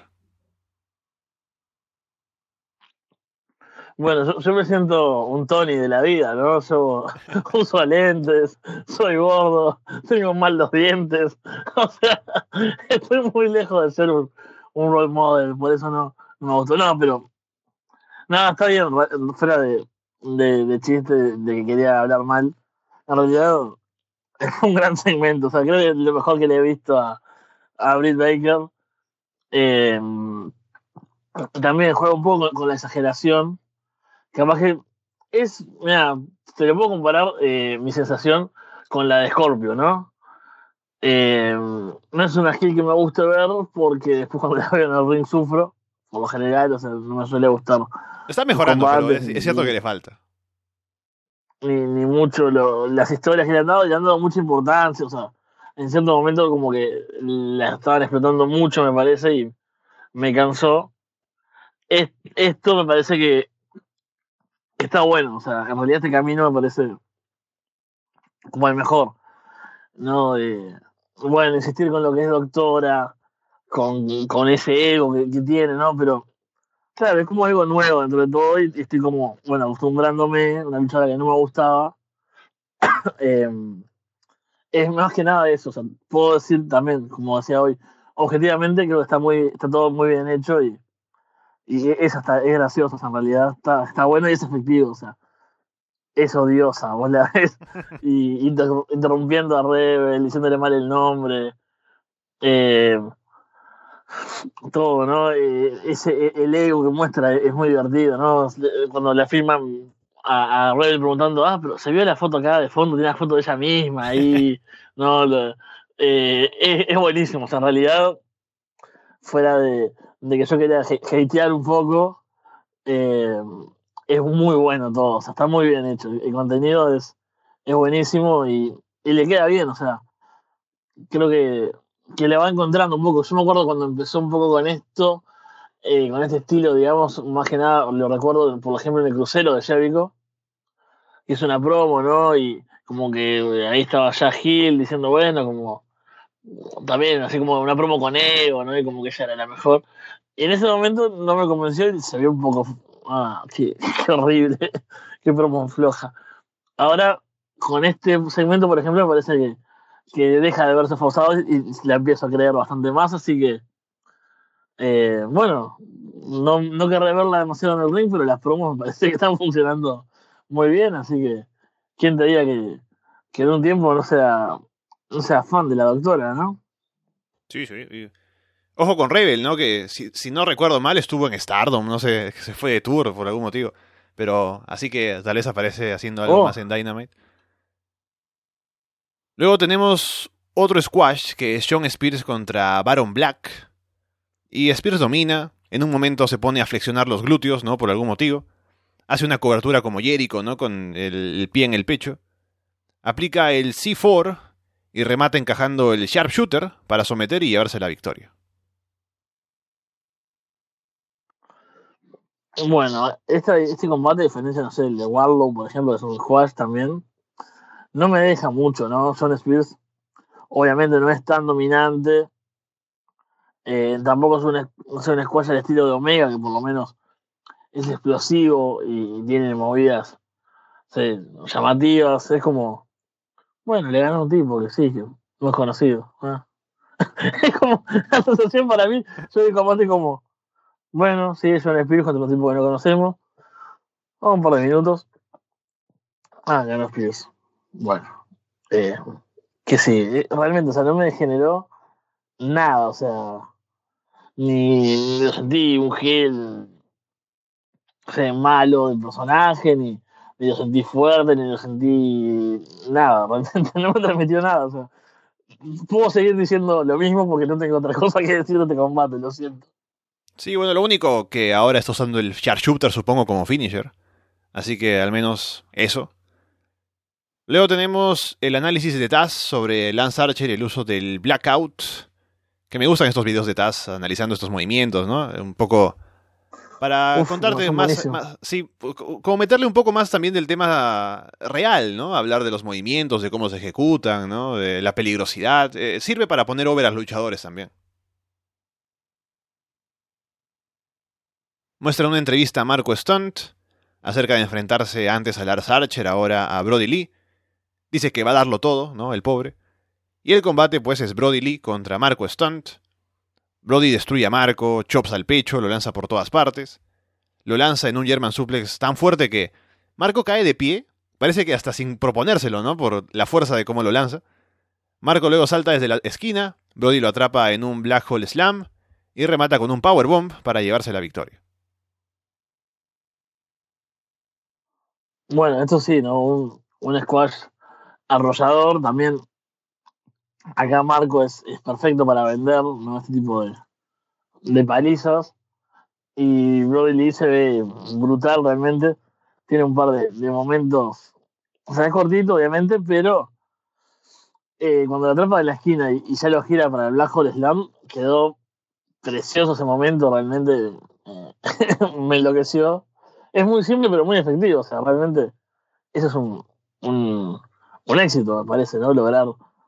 C: Bueno, yo, yo me siento un Tony de la vida, ¿no? Yo uso lentes, soy gordo, tengo mal los dientes. O sea, estoy muy lejos de ser un, un role model, por eso no, no me gustó. No, pero nada, está bien, fuera de, de, de chiste de que quería hablar mal. En realidad es un gran segmento, o sea, creo que es lo mejor que le he visto a, a Britt Baker. Eh, también juega un poco con, con la exageración. Capaz que es, mira, te lo puedo comparar eh, mi sensación con la de Scorpio, ¿no? Eh, no es una skill que me guste ver porque después cuando la veo en el ring sufro, por lo general, o sea, no me suele gustar.
B: Está mejorando, pero es, es cierto que le falta.
C: Ni, ni mucho lo, las historias que le han dado, le han dado mucha importancia, o sea, en cierto momento como que la estaban explotando mucho, me parece, y me cansó. Es, esto me parece que está bueno, o sea, en realidad este camino me parece como el mejor, ¿no? De, bueno, insistir con lo que es doctora, con, con ese ego que, que tiene, ¿no? Pero claro, es como algo nuevo dentro de todo y estoy como, bueno, acostumbrándome a una luchadora que no me gustaba. Eh, es más que nada eso, o sea, puedo decir también, como decía hoy, objetivamente creo que está muy, está todo muy bien hecho y, y es hasta es gracioso, o sea, en realidad está, está bueno y es efectivo, o sea, es odiosa, vos la ves y inter, interrumpiendo a Rebel, diciéndole mal el nombre, eh, todo, ¿no? Eh, ese, el ego que muestra es muy divertido, ¿no? Cuando le afirman a, a Rebel preguntando, ah, pero se vio la foto acá de fondo, tiene la foto de ella misma ahí, ¿no? Lo, eh, es, es buenísimo, o sea, en realidad, fuera de, de que yo quería hatear un poco, eh, es muy bueno todo, o sea, está muy bien hecho, el contenido es, es buenísimo y, y le queda bien, o sea, creo que, que le va encontrando un poco. Yo me acuerdo cuando empezó un poco con esto, eh, con este estilo, digamos, más que nada lo recuerdo, por ejemplo, en el crucero de Jericho, que es una promo, ¿no? Y como que ahí estaba ya Gil diciendo, bueno, como también así como una promo con Ego, ¿no? Y como que ella era la mejor. Y en ese momento no me convenció y se vio un poco, ah, qué, qué horrible, qué promo floja. Ahora, con este segmento, por ejemplo, me parece que, que deja de verse forzado y la empiezo a creer bastante más, así que Eh, bueno, no, no querré verla demasiado en el ring, pero las promos me parece que están funcionando muy bien, así que quién te diga que, que en un tiempo no sea, no sea fan de la doctora, ¿no?
B: Sí, sí. sí. Ojo con Rebel, ¿no? Que si, si no recuerdo mal estuvo en Stardom, no sé, que se fue de tour por algún motivo. Pero así que tal vez aparece haciendo algo
C: Oh,
B: más en Dynamite. Luego tenemos otro squash que es Shawn Spears contra Baron Black. Y Spears domina, en un momento se pone a flexionar los glúteos, ¿no? Por algún motivo. Hace una cobertura como Jericho, ¿no? Con el, el pie en el pecho. Aplica el C cuatro y remata encajando el Sharpshooter para someter y llevarse la victoria.
C: bueno, esta, este combate, a diferencia, no sé, el de Warlow, por ejemplo, que es un squash también, no me deja mucho, ¿no? John Spears, obviamente, no es tan dominante, eh, tampoco es un, no sé, un squash al estilo de Omega, que por lo menos es explosivo y tiene movidas, sí, llamativas, es como. Bueno, le ganó un tipo que sí, que no es conocido. ¿No? Es como la asociación para mí. Yo digo combate como, bueno, sí, es un espíritu contra un tipo que no conocemos. Vamos un par de minutos. Ah, ganó Spears. Bueno, eh, que sí, eh, realmente, o sea, no me generó nada, o sea, ni, ni lo sentí un gel o sea, malo del personaje, ni, ni lo sentí fuerte, ni lo sentí nada, realmente no me transmitió nada, o sea. Puedo seguir diciendo lo mismo porque no tengo otra cosa que decir de este combate, lo siento.
B: Sí, bueno, lo único que ahora está usando el Sharpshooter, supongo, como finisher. Así que al menos eso. Luego tenemos el análisis de Taz sobre Lance Archer y el uso del Blackout. Que me gustan estos videos de Taz analizando estos movimientos, ¿no? Un poco para
C: Uf, no,
B: contarte
C: son
B: más,
C: buenísimos.
B: más, sí, como meterle un poco más también del tema real, ¿no? Hablar de los movimientos, de cómo se ejecutan, ¿no? De la peligrosidad. Eh, sirve para poner over a los luchadores también. Muestra una entrevista a Marco Stunt acerca de enfrentarse antes a Lars Archer, ahora a Brody Lee. Dice que va a darlo todo, ¿no? El pobre. Y el combate, pues, es Brody Lee contra Marco Stunt. Brody destruye a Marco, chops al pecho, lo lanza por todas partes. Lo lanza en un German Suplex tan fuerte que Marco cae de pie, parece que hasta sin proponérselo, ¿no? Por la fuerza de cómo lo lanza. Marco luego salta desde la esquina, Brody lo atrapa en un Black Hole Slam y remata con un Powerbomb para llevarse la victoria.
C: Bueno, esto sí, ¿no? Un, un squash arrollador también. Acá Marco es, es perfecto para vender, ¿no? Este tipo de, de palizas. Y Brody Lee se ve brutal realmente. Tiene un par de, de momentos. O sea, es cortito, obviamente, pero eh, cuando lo atrapa de la esquina y, y ya lo gira para el Black Hole Slam, quedó precioso ese momento, realmente eh, me enloqueció. Es muy simple, pero muy efectivo. O sea, realmente eso es un, un, un éxito, me parece, ¿no? Lograr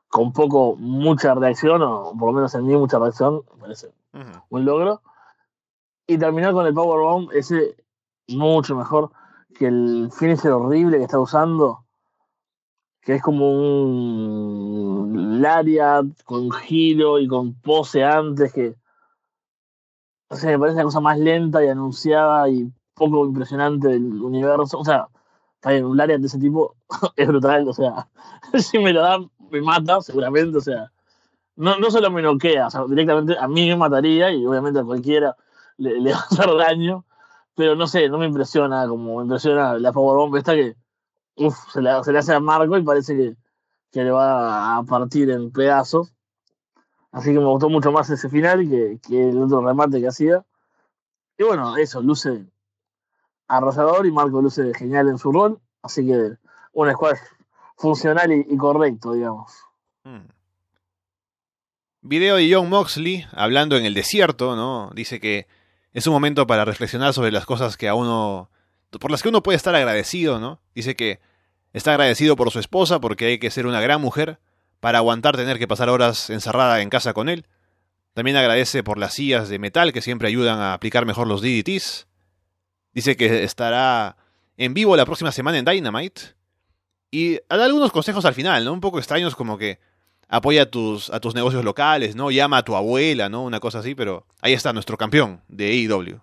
C: con poco, mucha reacción, o por lo menos en mí mucha reacción, me parece
B: Ujú.
C: un logro. Y terminar con el Powerbomb, ese mucho mejor que el finisher horrible que está usando, que es como un Lariat con giro y con pose antes, que o sea, me parece la cosa más lenta y anunciada y poco impresionante del universo. O sea, está bien, un Lariat de ese tipo es brutal, o sea, si me lo dan, me mata, seguramente, o sea, no, no solo me noquea, o sea, directamente a mí me mataría y obviamente a cualquiera le, le va a hacer daño, pero no sé, no me impresiona como me impresiona la Powerbomb esta que, uff, se, la- se le hace a Marco y parece que, que le va a partir en pedazos. Así que me gustó mucho más ese final que, que el otro remate que hacía. Y bueno, eso, luce arrasador y Marco luce genial en su rol. Así que un squad funcional y, y correcto, digamos.
B: Mm. Video de Jon Moxley hablando en el desierto, ¿no? Dice que es un momento para reflexionar sobre las cosas que a uno, por las que uno puede estar agradecido, ¿no? Dice que está agradecido por su esposa porque hay que ser una gran mujer para aguantar tener que pasar horas encerrada en casa con él. También agradece por las sillas de metal que siempre ayudan a aplicar mejor los D D Ts. Dice que estará en vivo la próxima semana en Dynamite. Y da algunos consejos al final, ¿no? Un poco extraños, como que apoya a tus, a tus negocios locales, ¿no? Llama a tu abuela, ¿no? Una cosa así, pero ahí está nuestro campeón de A E W.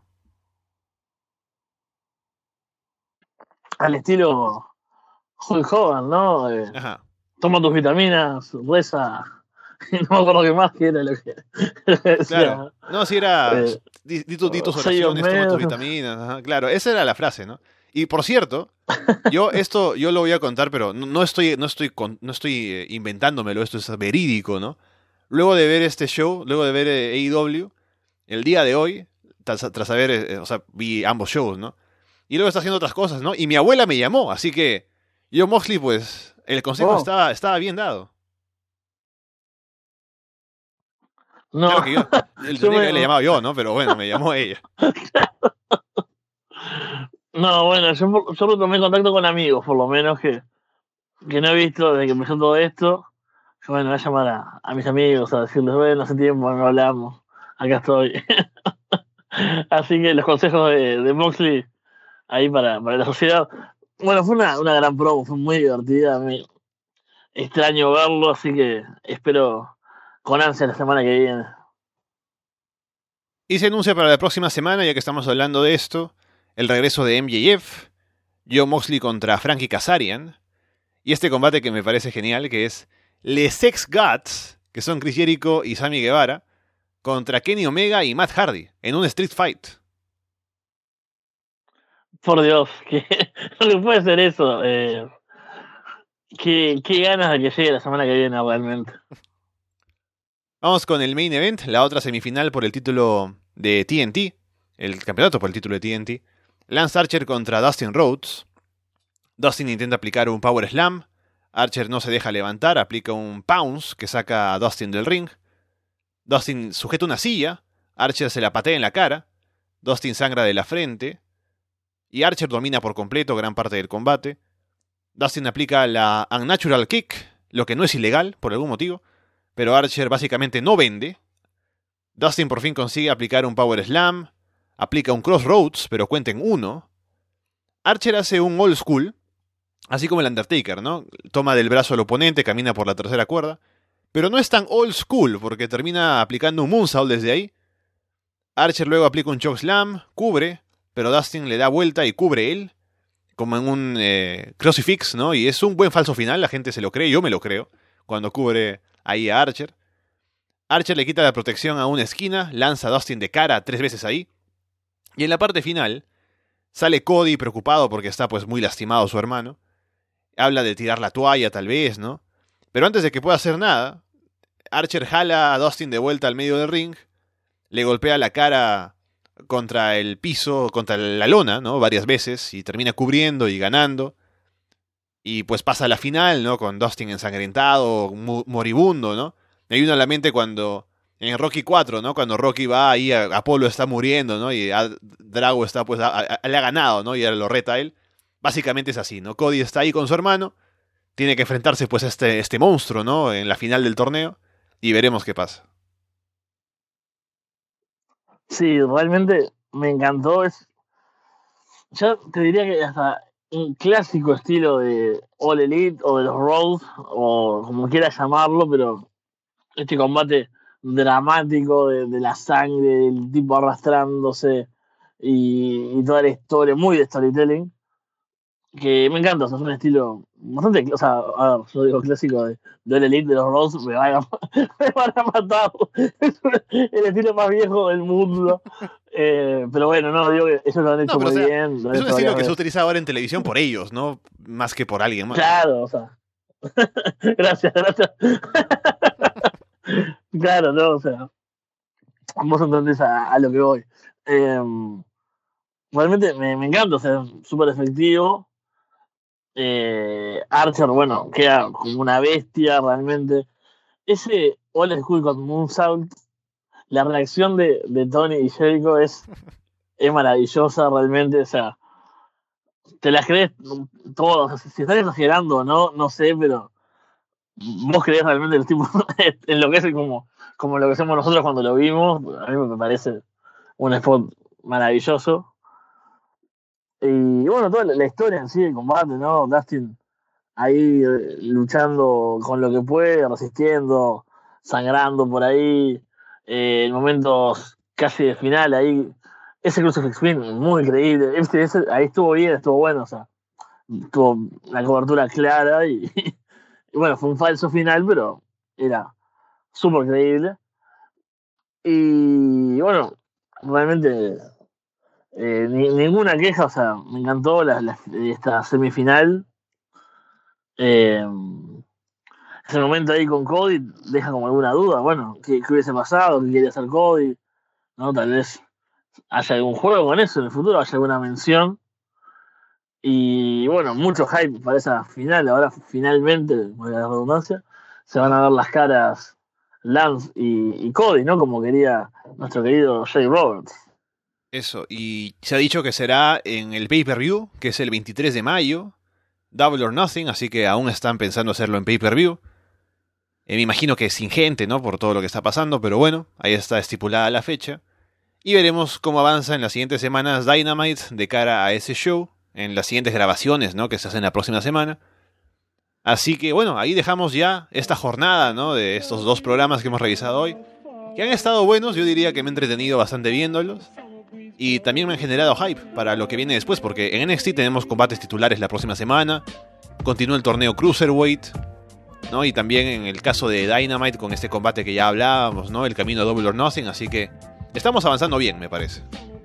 C: Al estilo Hulk Hogan, ¿no? Eh,
B: Ajá.
C: toma tus vitaminas, reza. Y no me acuerdo qué más que era lo que decía.
B: Claro. No, si era...
C: Eh,
B: Di, di tu- di tus
C: Say your
B: oraciones, toma tus
C: prayers.
B: vitaminas. Ajá, claro, esa era la frase, ¿no? Y por cierto, yo esto yo lo voy a contar, pero no, no estoy no estoy con- no estoy eh, inventándomelo, esto es verídico, ¿no? Luego de ver este show, luego de ver eh, A E W, el día de hoy, tras, tras haber, eh, o sea, vi ambos shows, ¿no? Y luego está haciendo otras cosas, ¿no? Y mi abuela me llamó, así que yo, Moxley, pues, el consejo
C: Oh.
B: estaba, estaba bien dado.
C: No,
B: Claro que yo, el
C: yo
B: tendría que
C: me-
B: haberle llamado yo, ¿no? Pero bueno, me llamó ella.
C: no, bueno, yo, yo retomé contacto con amigos, por lo menos, que, que no he visto desde que empezó todo esto. Yo, bueno, voy a llamar a, a mis amigos a decirles, bueno, hace tiempo no hablamos, acá estoy. Así que los consejos de, de Moxley ahí para, para la sociedad. Bueno, fue una, una gran promo, fue muy divertida. Me extraño verlo, así que espero con ansia la semana que viene.
B: Y se anuncia para la próxima semana, ya que estamos hablando de esto, el regreso de M J F, Jon Moxley contra Frankie Kazarian, y este combate que me parece genial, que es Les Sex Gods, que son Chris Jericho y Sammy Guevara, contra Kenny Omega y Matt Hardy, en un Street Fight.
C: Por Dios, que lo que puede ser eso. Eh, qué, qué ganas de que llegue la semana que viene realmente.
B: Vamos con el main event, la otra semifinal por el título de T N T, el campeonato por el título de T N T. Lance Archer contra Dustin Rhodes. Dustin intenta aplicar un Power Slam. Archer no se deja levantar, aplica un Pounce que saca a Dustin del ring. Dustin sujeta una silla. Archer se la patea en la cara. Dustin sangra de la frente. Y Archer domina por completo gran parte del combate. Dustin aplica la Unnatural Kick, lo que no es ilegal por algún motivo. Pero Archer básicamente no vende. Dustin por fin consigue aplicar un Power Slam. Aplica un Crossroads, pero cuenta en uno. Archer hace un Old School, así como el Undertaker, ¿no? Toma del brazo al oponente, camina por la tercera cuerda. Pero no es tan Old School, porque termina aplicando un Moonsault desde ahí. Archer luego aplica un Chokeslam, cubre, pero Dustin le da vuelta y cubre él, como en un eh, Crucifix, ¿no? Y es un buen falso final, la gente se lo cree, yo me lo creo, cuando cubre ahí a Archer. Archer le quita la protección a una esquina, lanza a Dustin de cara tres veces ahí. Y en la parte final, sale Cody preocupado porque está pues muy lastimado su hermano. Habla de tirar la toalla tal vez, ¿no? Pero antes de que pueda hacer nada, Archer jala a Dustin de vuelta al medio del ring, le golpea la cara contra el piso, contra la lona, ¿no? Varias veces, y termina cubriendo y ganando. Y pues pasa a la final, ¿no? Con Dustin ensangrentado, mu- moribundo, ¿no? Me vino a la mente cuando, en Rocky cuatro, ¿no? Cuando Rocky va ahí, a- Apolo está muriendo, ¿no? Y a- Drago está, pues, a- a- le ha ganado, ¿no? Y ahora lo reta a él. Básicamente es así, ¿no? Cody está ahí con su hermano, tiene que enfrentarse pues a este, este monstruo, ¿no? En la final del torneo, y veremos qué pasa.
C: Sí, realmente me encantó. Es, yo te diría que hasta un clásico estilo de All Elite o de los Roads, o como quieras llamarlo, pero este combate dramático de, de la sangre, del tipo arrastrándose y, y toda la historia, muy de storytelling, que me encanta. O sea, es un estilo bastante, o sea, a ver, yo digo clásico de, de All Elite, de los Roads, me van a, me van a matar. Es el estilo más viejo del mundo. Eh, pero bueno, no, digo que ellos lo han hecho
B: No, pero,
C: muy
B: o sea,
C: bien. lo han
B: es un
C: hecho
B: estilo
C: varias
B: que se
C: veces.
B: utiliza ahora en televisión por ellos, ¿no? Más que por alguien más.
C: Claro, o sea. Gracias, gracias. Claro, no, o sea, vos entendés a, a lo que voy. Eh, realmente me, me encanta, o sea, es súper efectivo. Eh, Archer, bueno, queda como una bestia realmente. Ese Old School con Moonsault, la reacción de, de Tony y Jericho es, es maravillosa realmente, o sea, te las crees todas. O sea, si están exagerando o no, no sé, pero vos creés realmente los tipos enloquecen como, como lo que hacemos nosotros cuando lo vimos. A mí me parece un spot maravilloso. Y bueno, toda la, la historia en sí, el combate, ¿no? Dustin ahí eh, luchando con lo que puede, resistiendo, sangrando por ahí, eh, en momentos casi de final, ahí, ese Crucifix Spin, muy increíble. Este, ese, ahí estuvo bien, estuvo bueno, o sea, tuvo la cobertura clara y, y bueno, fue un falso final, pero era súper creíble. Y bueno, realmente eh, ni, ninguna queja, o sea, me encantó la, la, esta semifinal. Eh, ese momento ahí con Cody deja como alguna duda, bueno, ¿qué, qué hubiese pasado? ¿Qué quería hacer Cody? ¿No? Tal vez haya algún juego con eso en el futuro, haya alguna mención. Y bueno, mucho hype para esa final. Ahora finalmente, por la redundancia, se van a ver las caras Lance y, y Cody, ¿no? Como quería nuestro querido Jay Roberts.
B: Eso, y se ha dicho que será en el pay-per-view, que es el veintitrés de mayo, Double or Nothing, así que aún están pensando hacerlo en pay-per-view. Eh, me imagino que sin gente, ¿no? Por todo lo que está pasando, pero bueno, ahí está estipulada la fecha. Y veremos cómo avanza en las siguientes semanas Dynamite de cara a ese show, en las siguientes grabaciones, ¿no? Que se hacen la próxima semana. Así que bueno, ahí dejamos ya esta jornada, ¿no? De estos dos programas que hemos revisado hoy, que han estado buenos, yo diría que me he entretenido bastante viéndolos. Y también me han generado hype para lo que viene después, porque en N X T tenemos combates titulares la próxima semana, continúa el torneo Cruiserweight, ¿no? Y también en el caso de Dynamite con este combate que ya hablábamos, ¿no? El camino a Double or Nothing, así que estamos avanzando bien, me parece.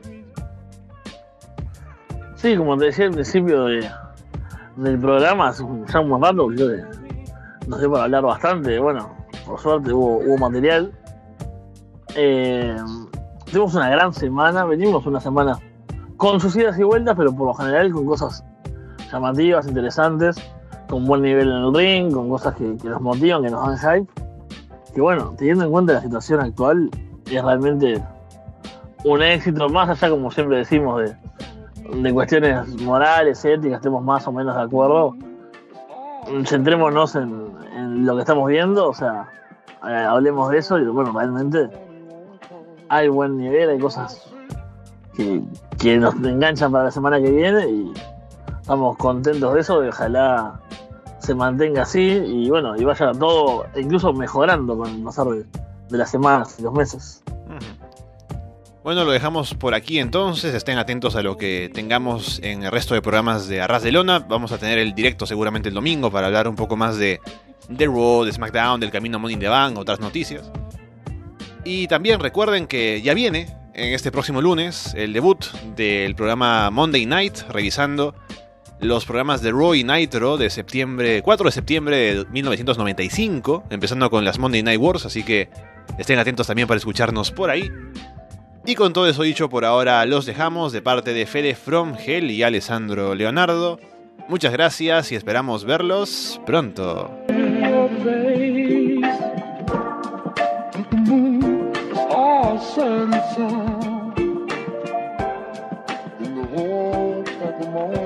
C: Sí, como te decía al principio de, del programa, hace un- ya un rato, creo que nos dio para hablar bastante. Bueno, por suerte hubo, hubo material. Eh, tuvimos una gran semana, venimos una semana con sus idas y vueltas, pero por lo general con cosas llamativas, interesantes, con buen nivel en el ring, con cosas que, que nos motivan, que nos dan hype. Que bueno, teniendo en cuenta la situación actual, es realmente un éxito, más allá, como siempre decimos, de, de cuestiones morales, éticas, estemos más o menos de acuerdo. Centrémonos en, en lo que estamos viendo, o sea, eh, hablemos de eso y bueno, realmente hay buen nivel, hay cosas que, que nos enganchan para la semana que viene y estamos contentos de eso y ojalá se mantenga así y bueno, y vaya todo incluso mejorando con el pasar de, de las semanas y los meses.
B: Bueno, lo dejamos por aquí entonces, estén atentos a lo que tengamos en el resto de programas de Arras de Lona. Vamos a tener el directo seguramente el domingo para hablar un poco más de, de Raw, de SmackDown, del camino a Money in the Bank, otras noticias. Y también recuerden que ya viene en este próximo lunes el debut del programa Monday Night, revisando los programas de Raw y Nitro de septiembre, cuatro de septiembre de mil novecientos noventa y cinco, empezando con las Monday Night Wars, así que estén atentos también para escucharnos por ahí. Y con todo eso dicho, por ahora los dejamos de parte de Fede From Hell y Alessandro Leonardo. Muchas gracias y esperamos verlos pronto.
A: All sun and sun in the whole of the morning.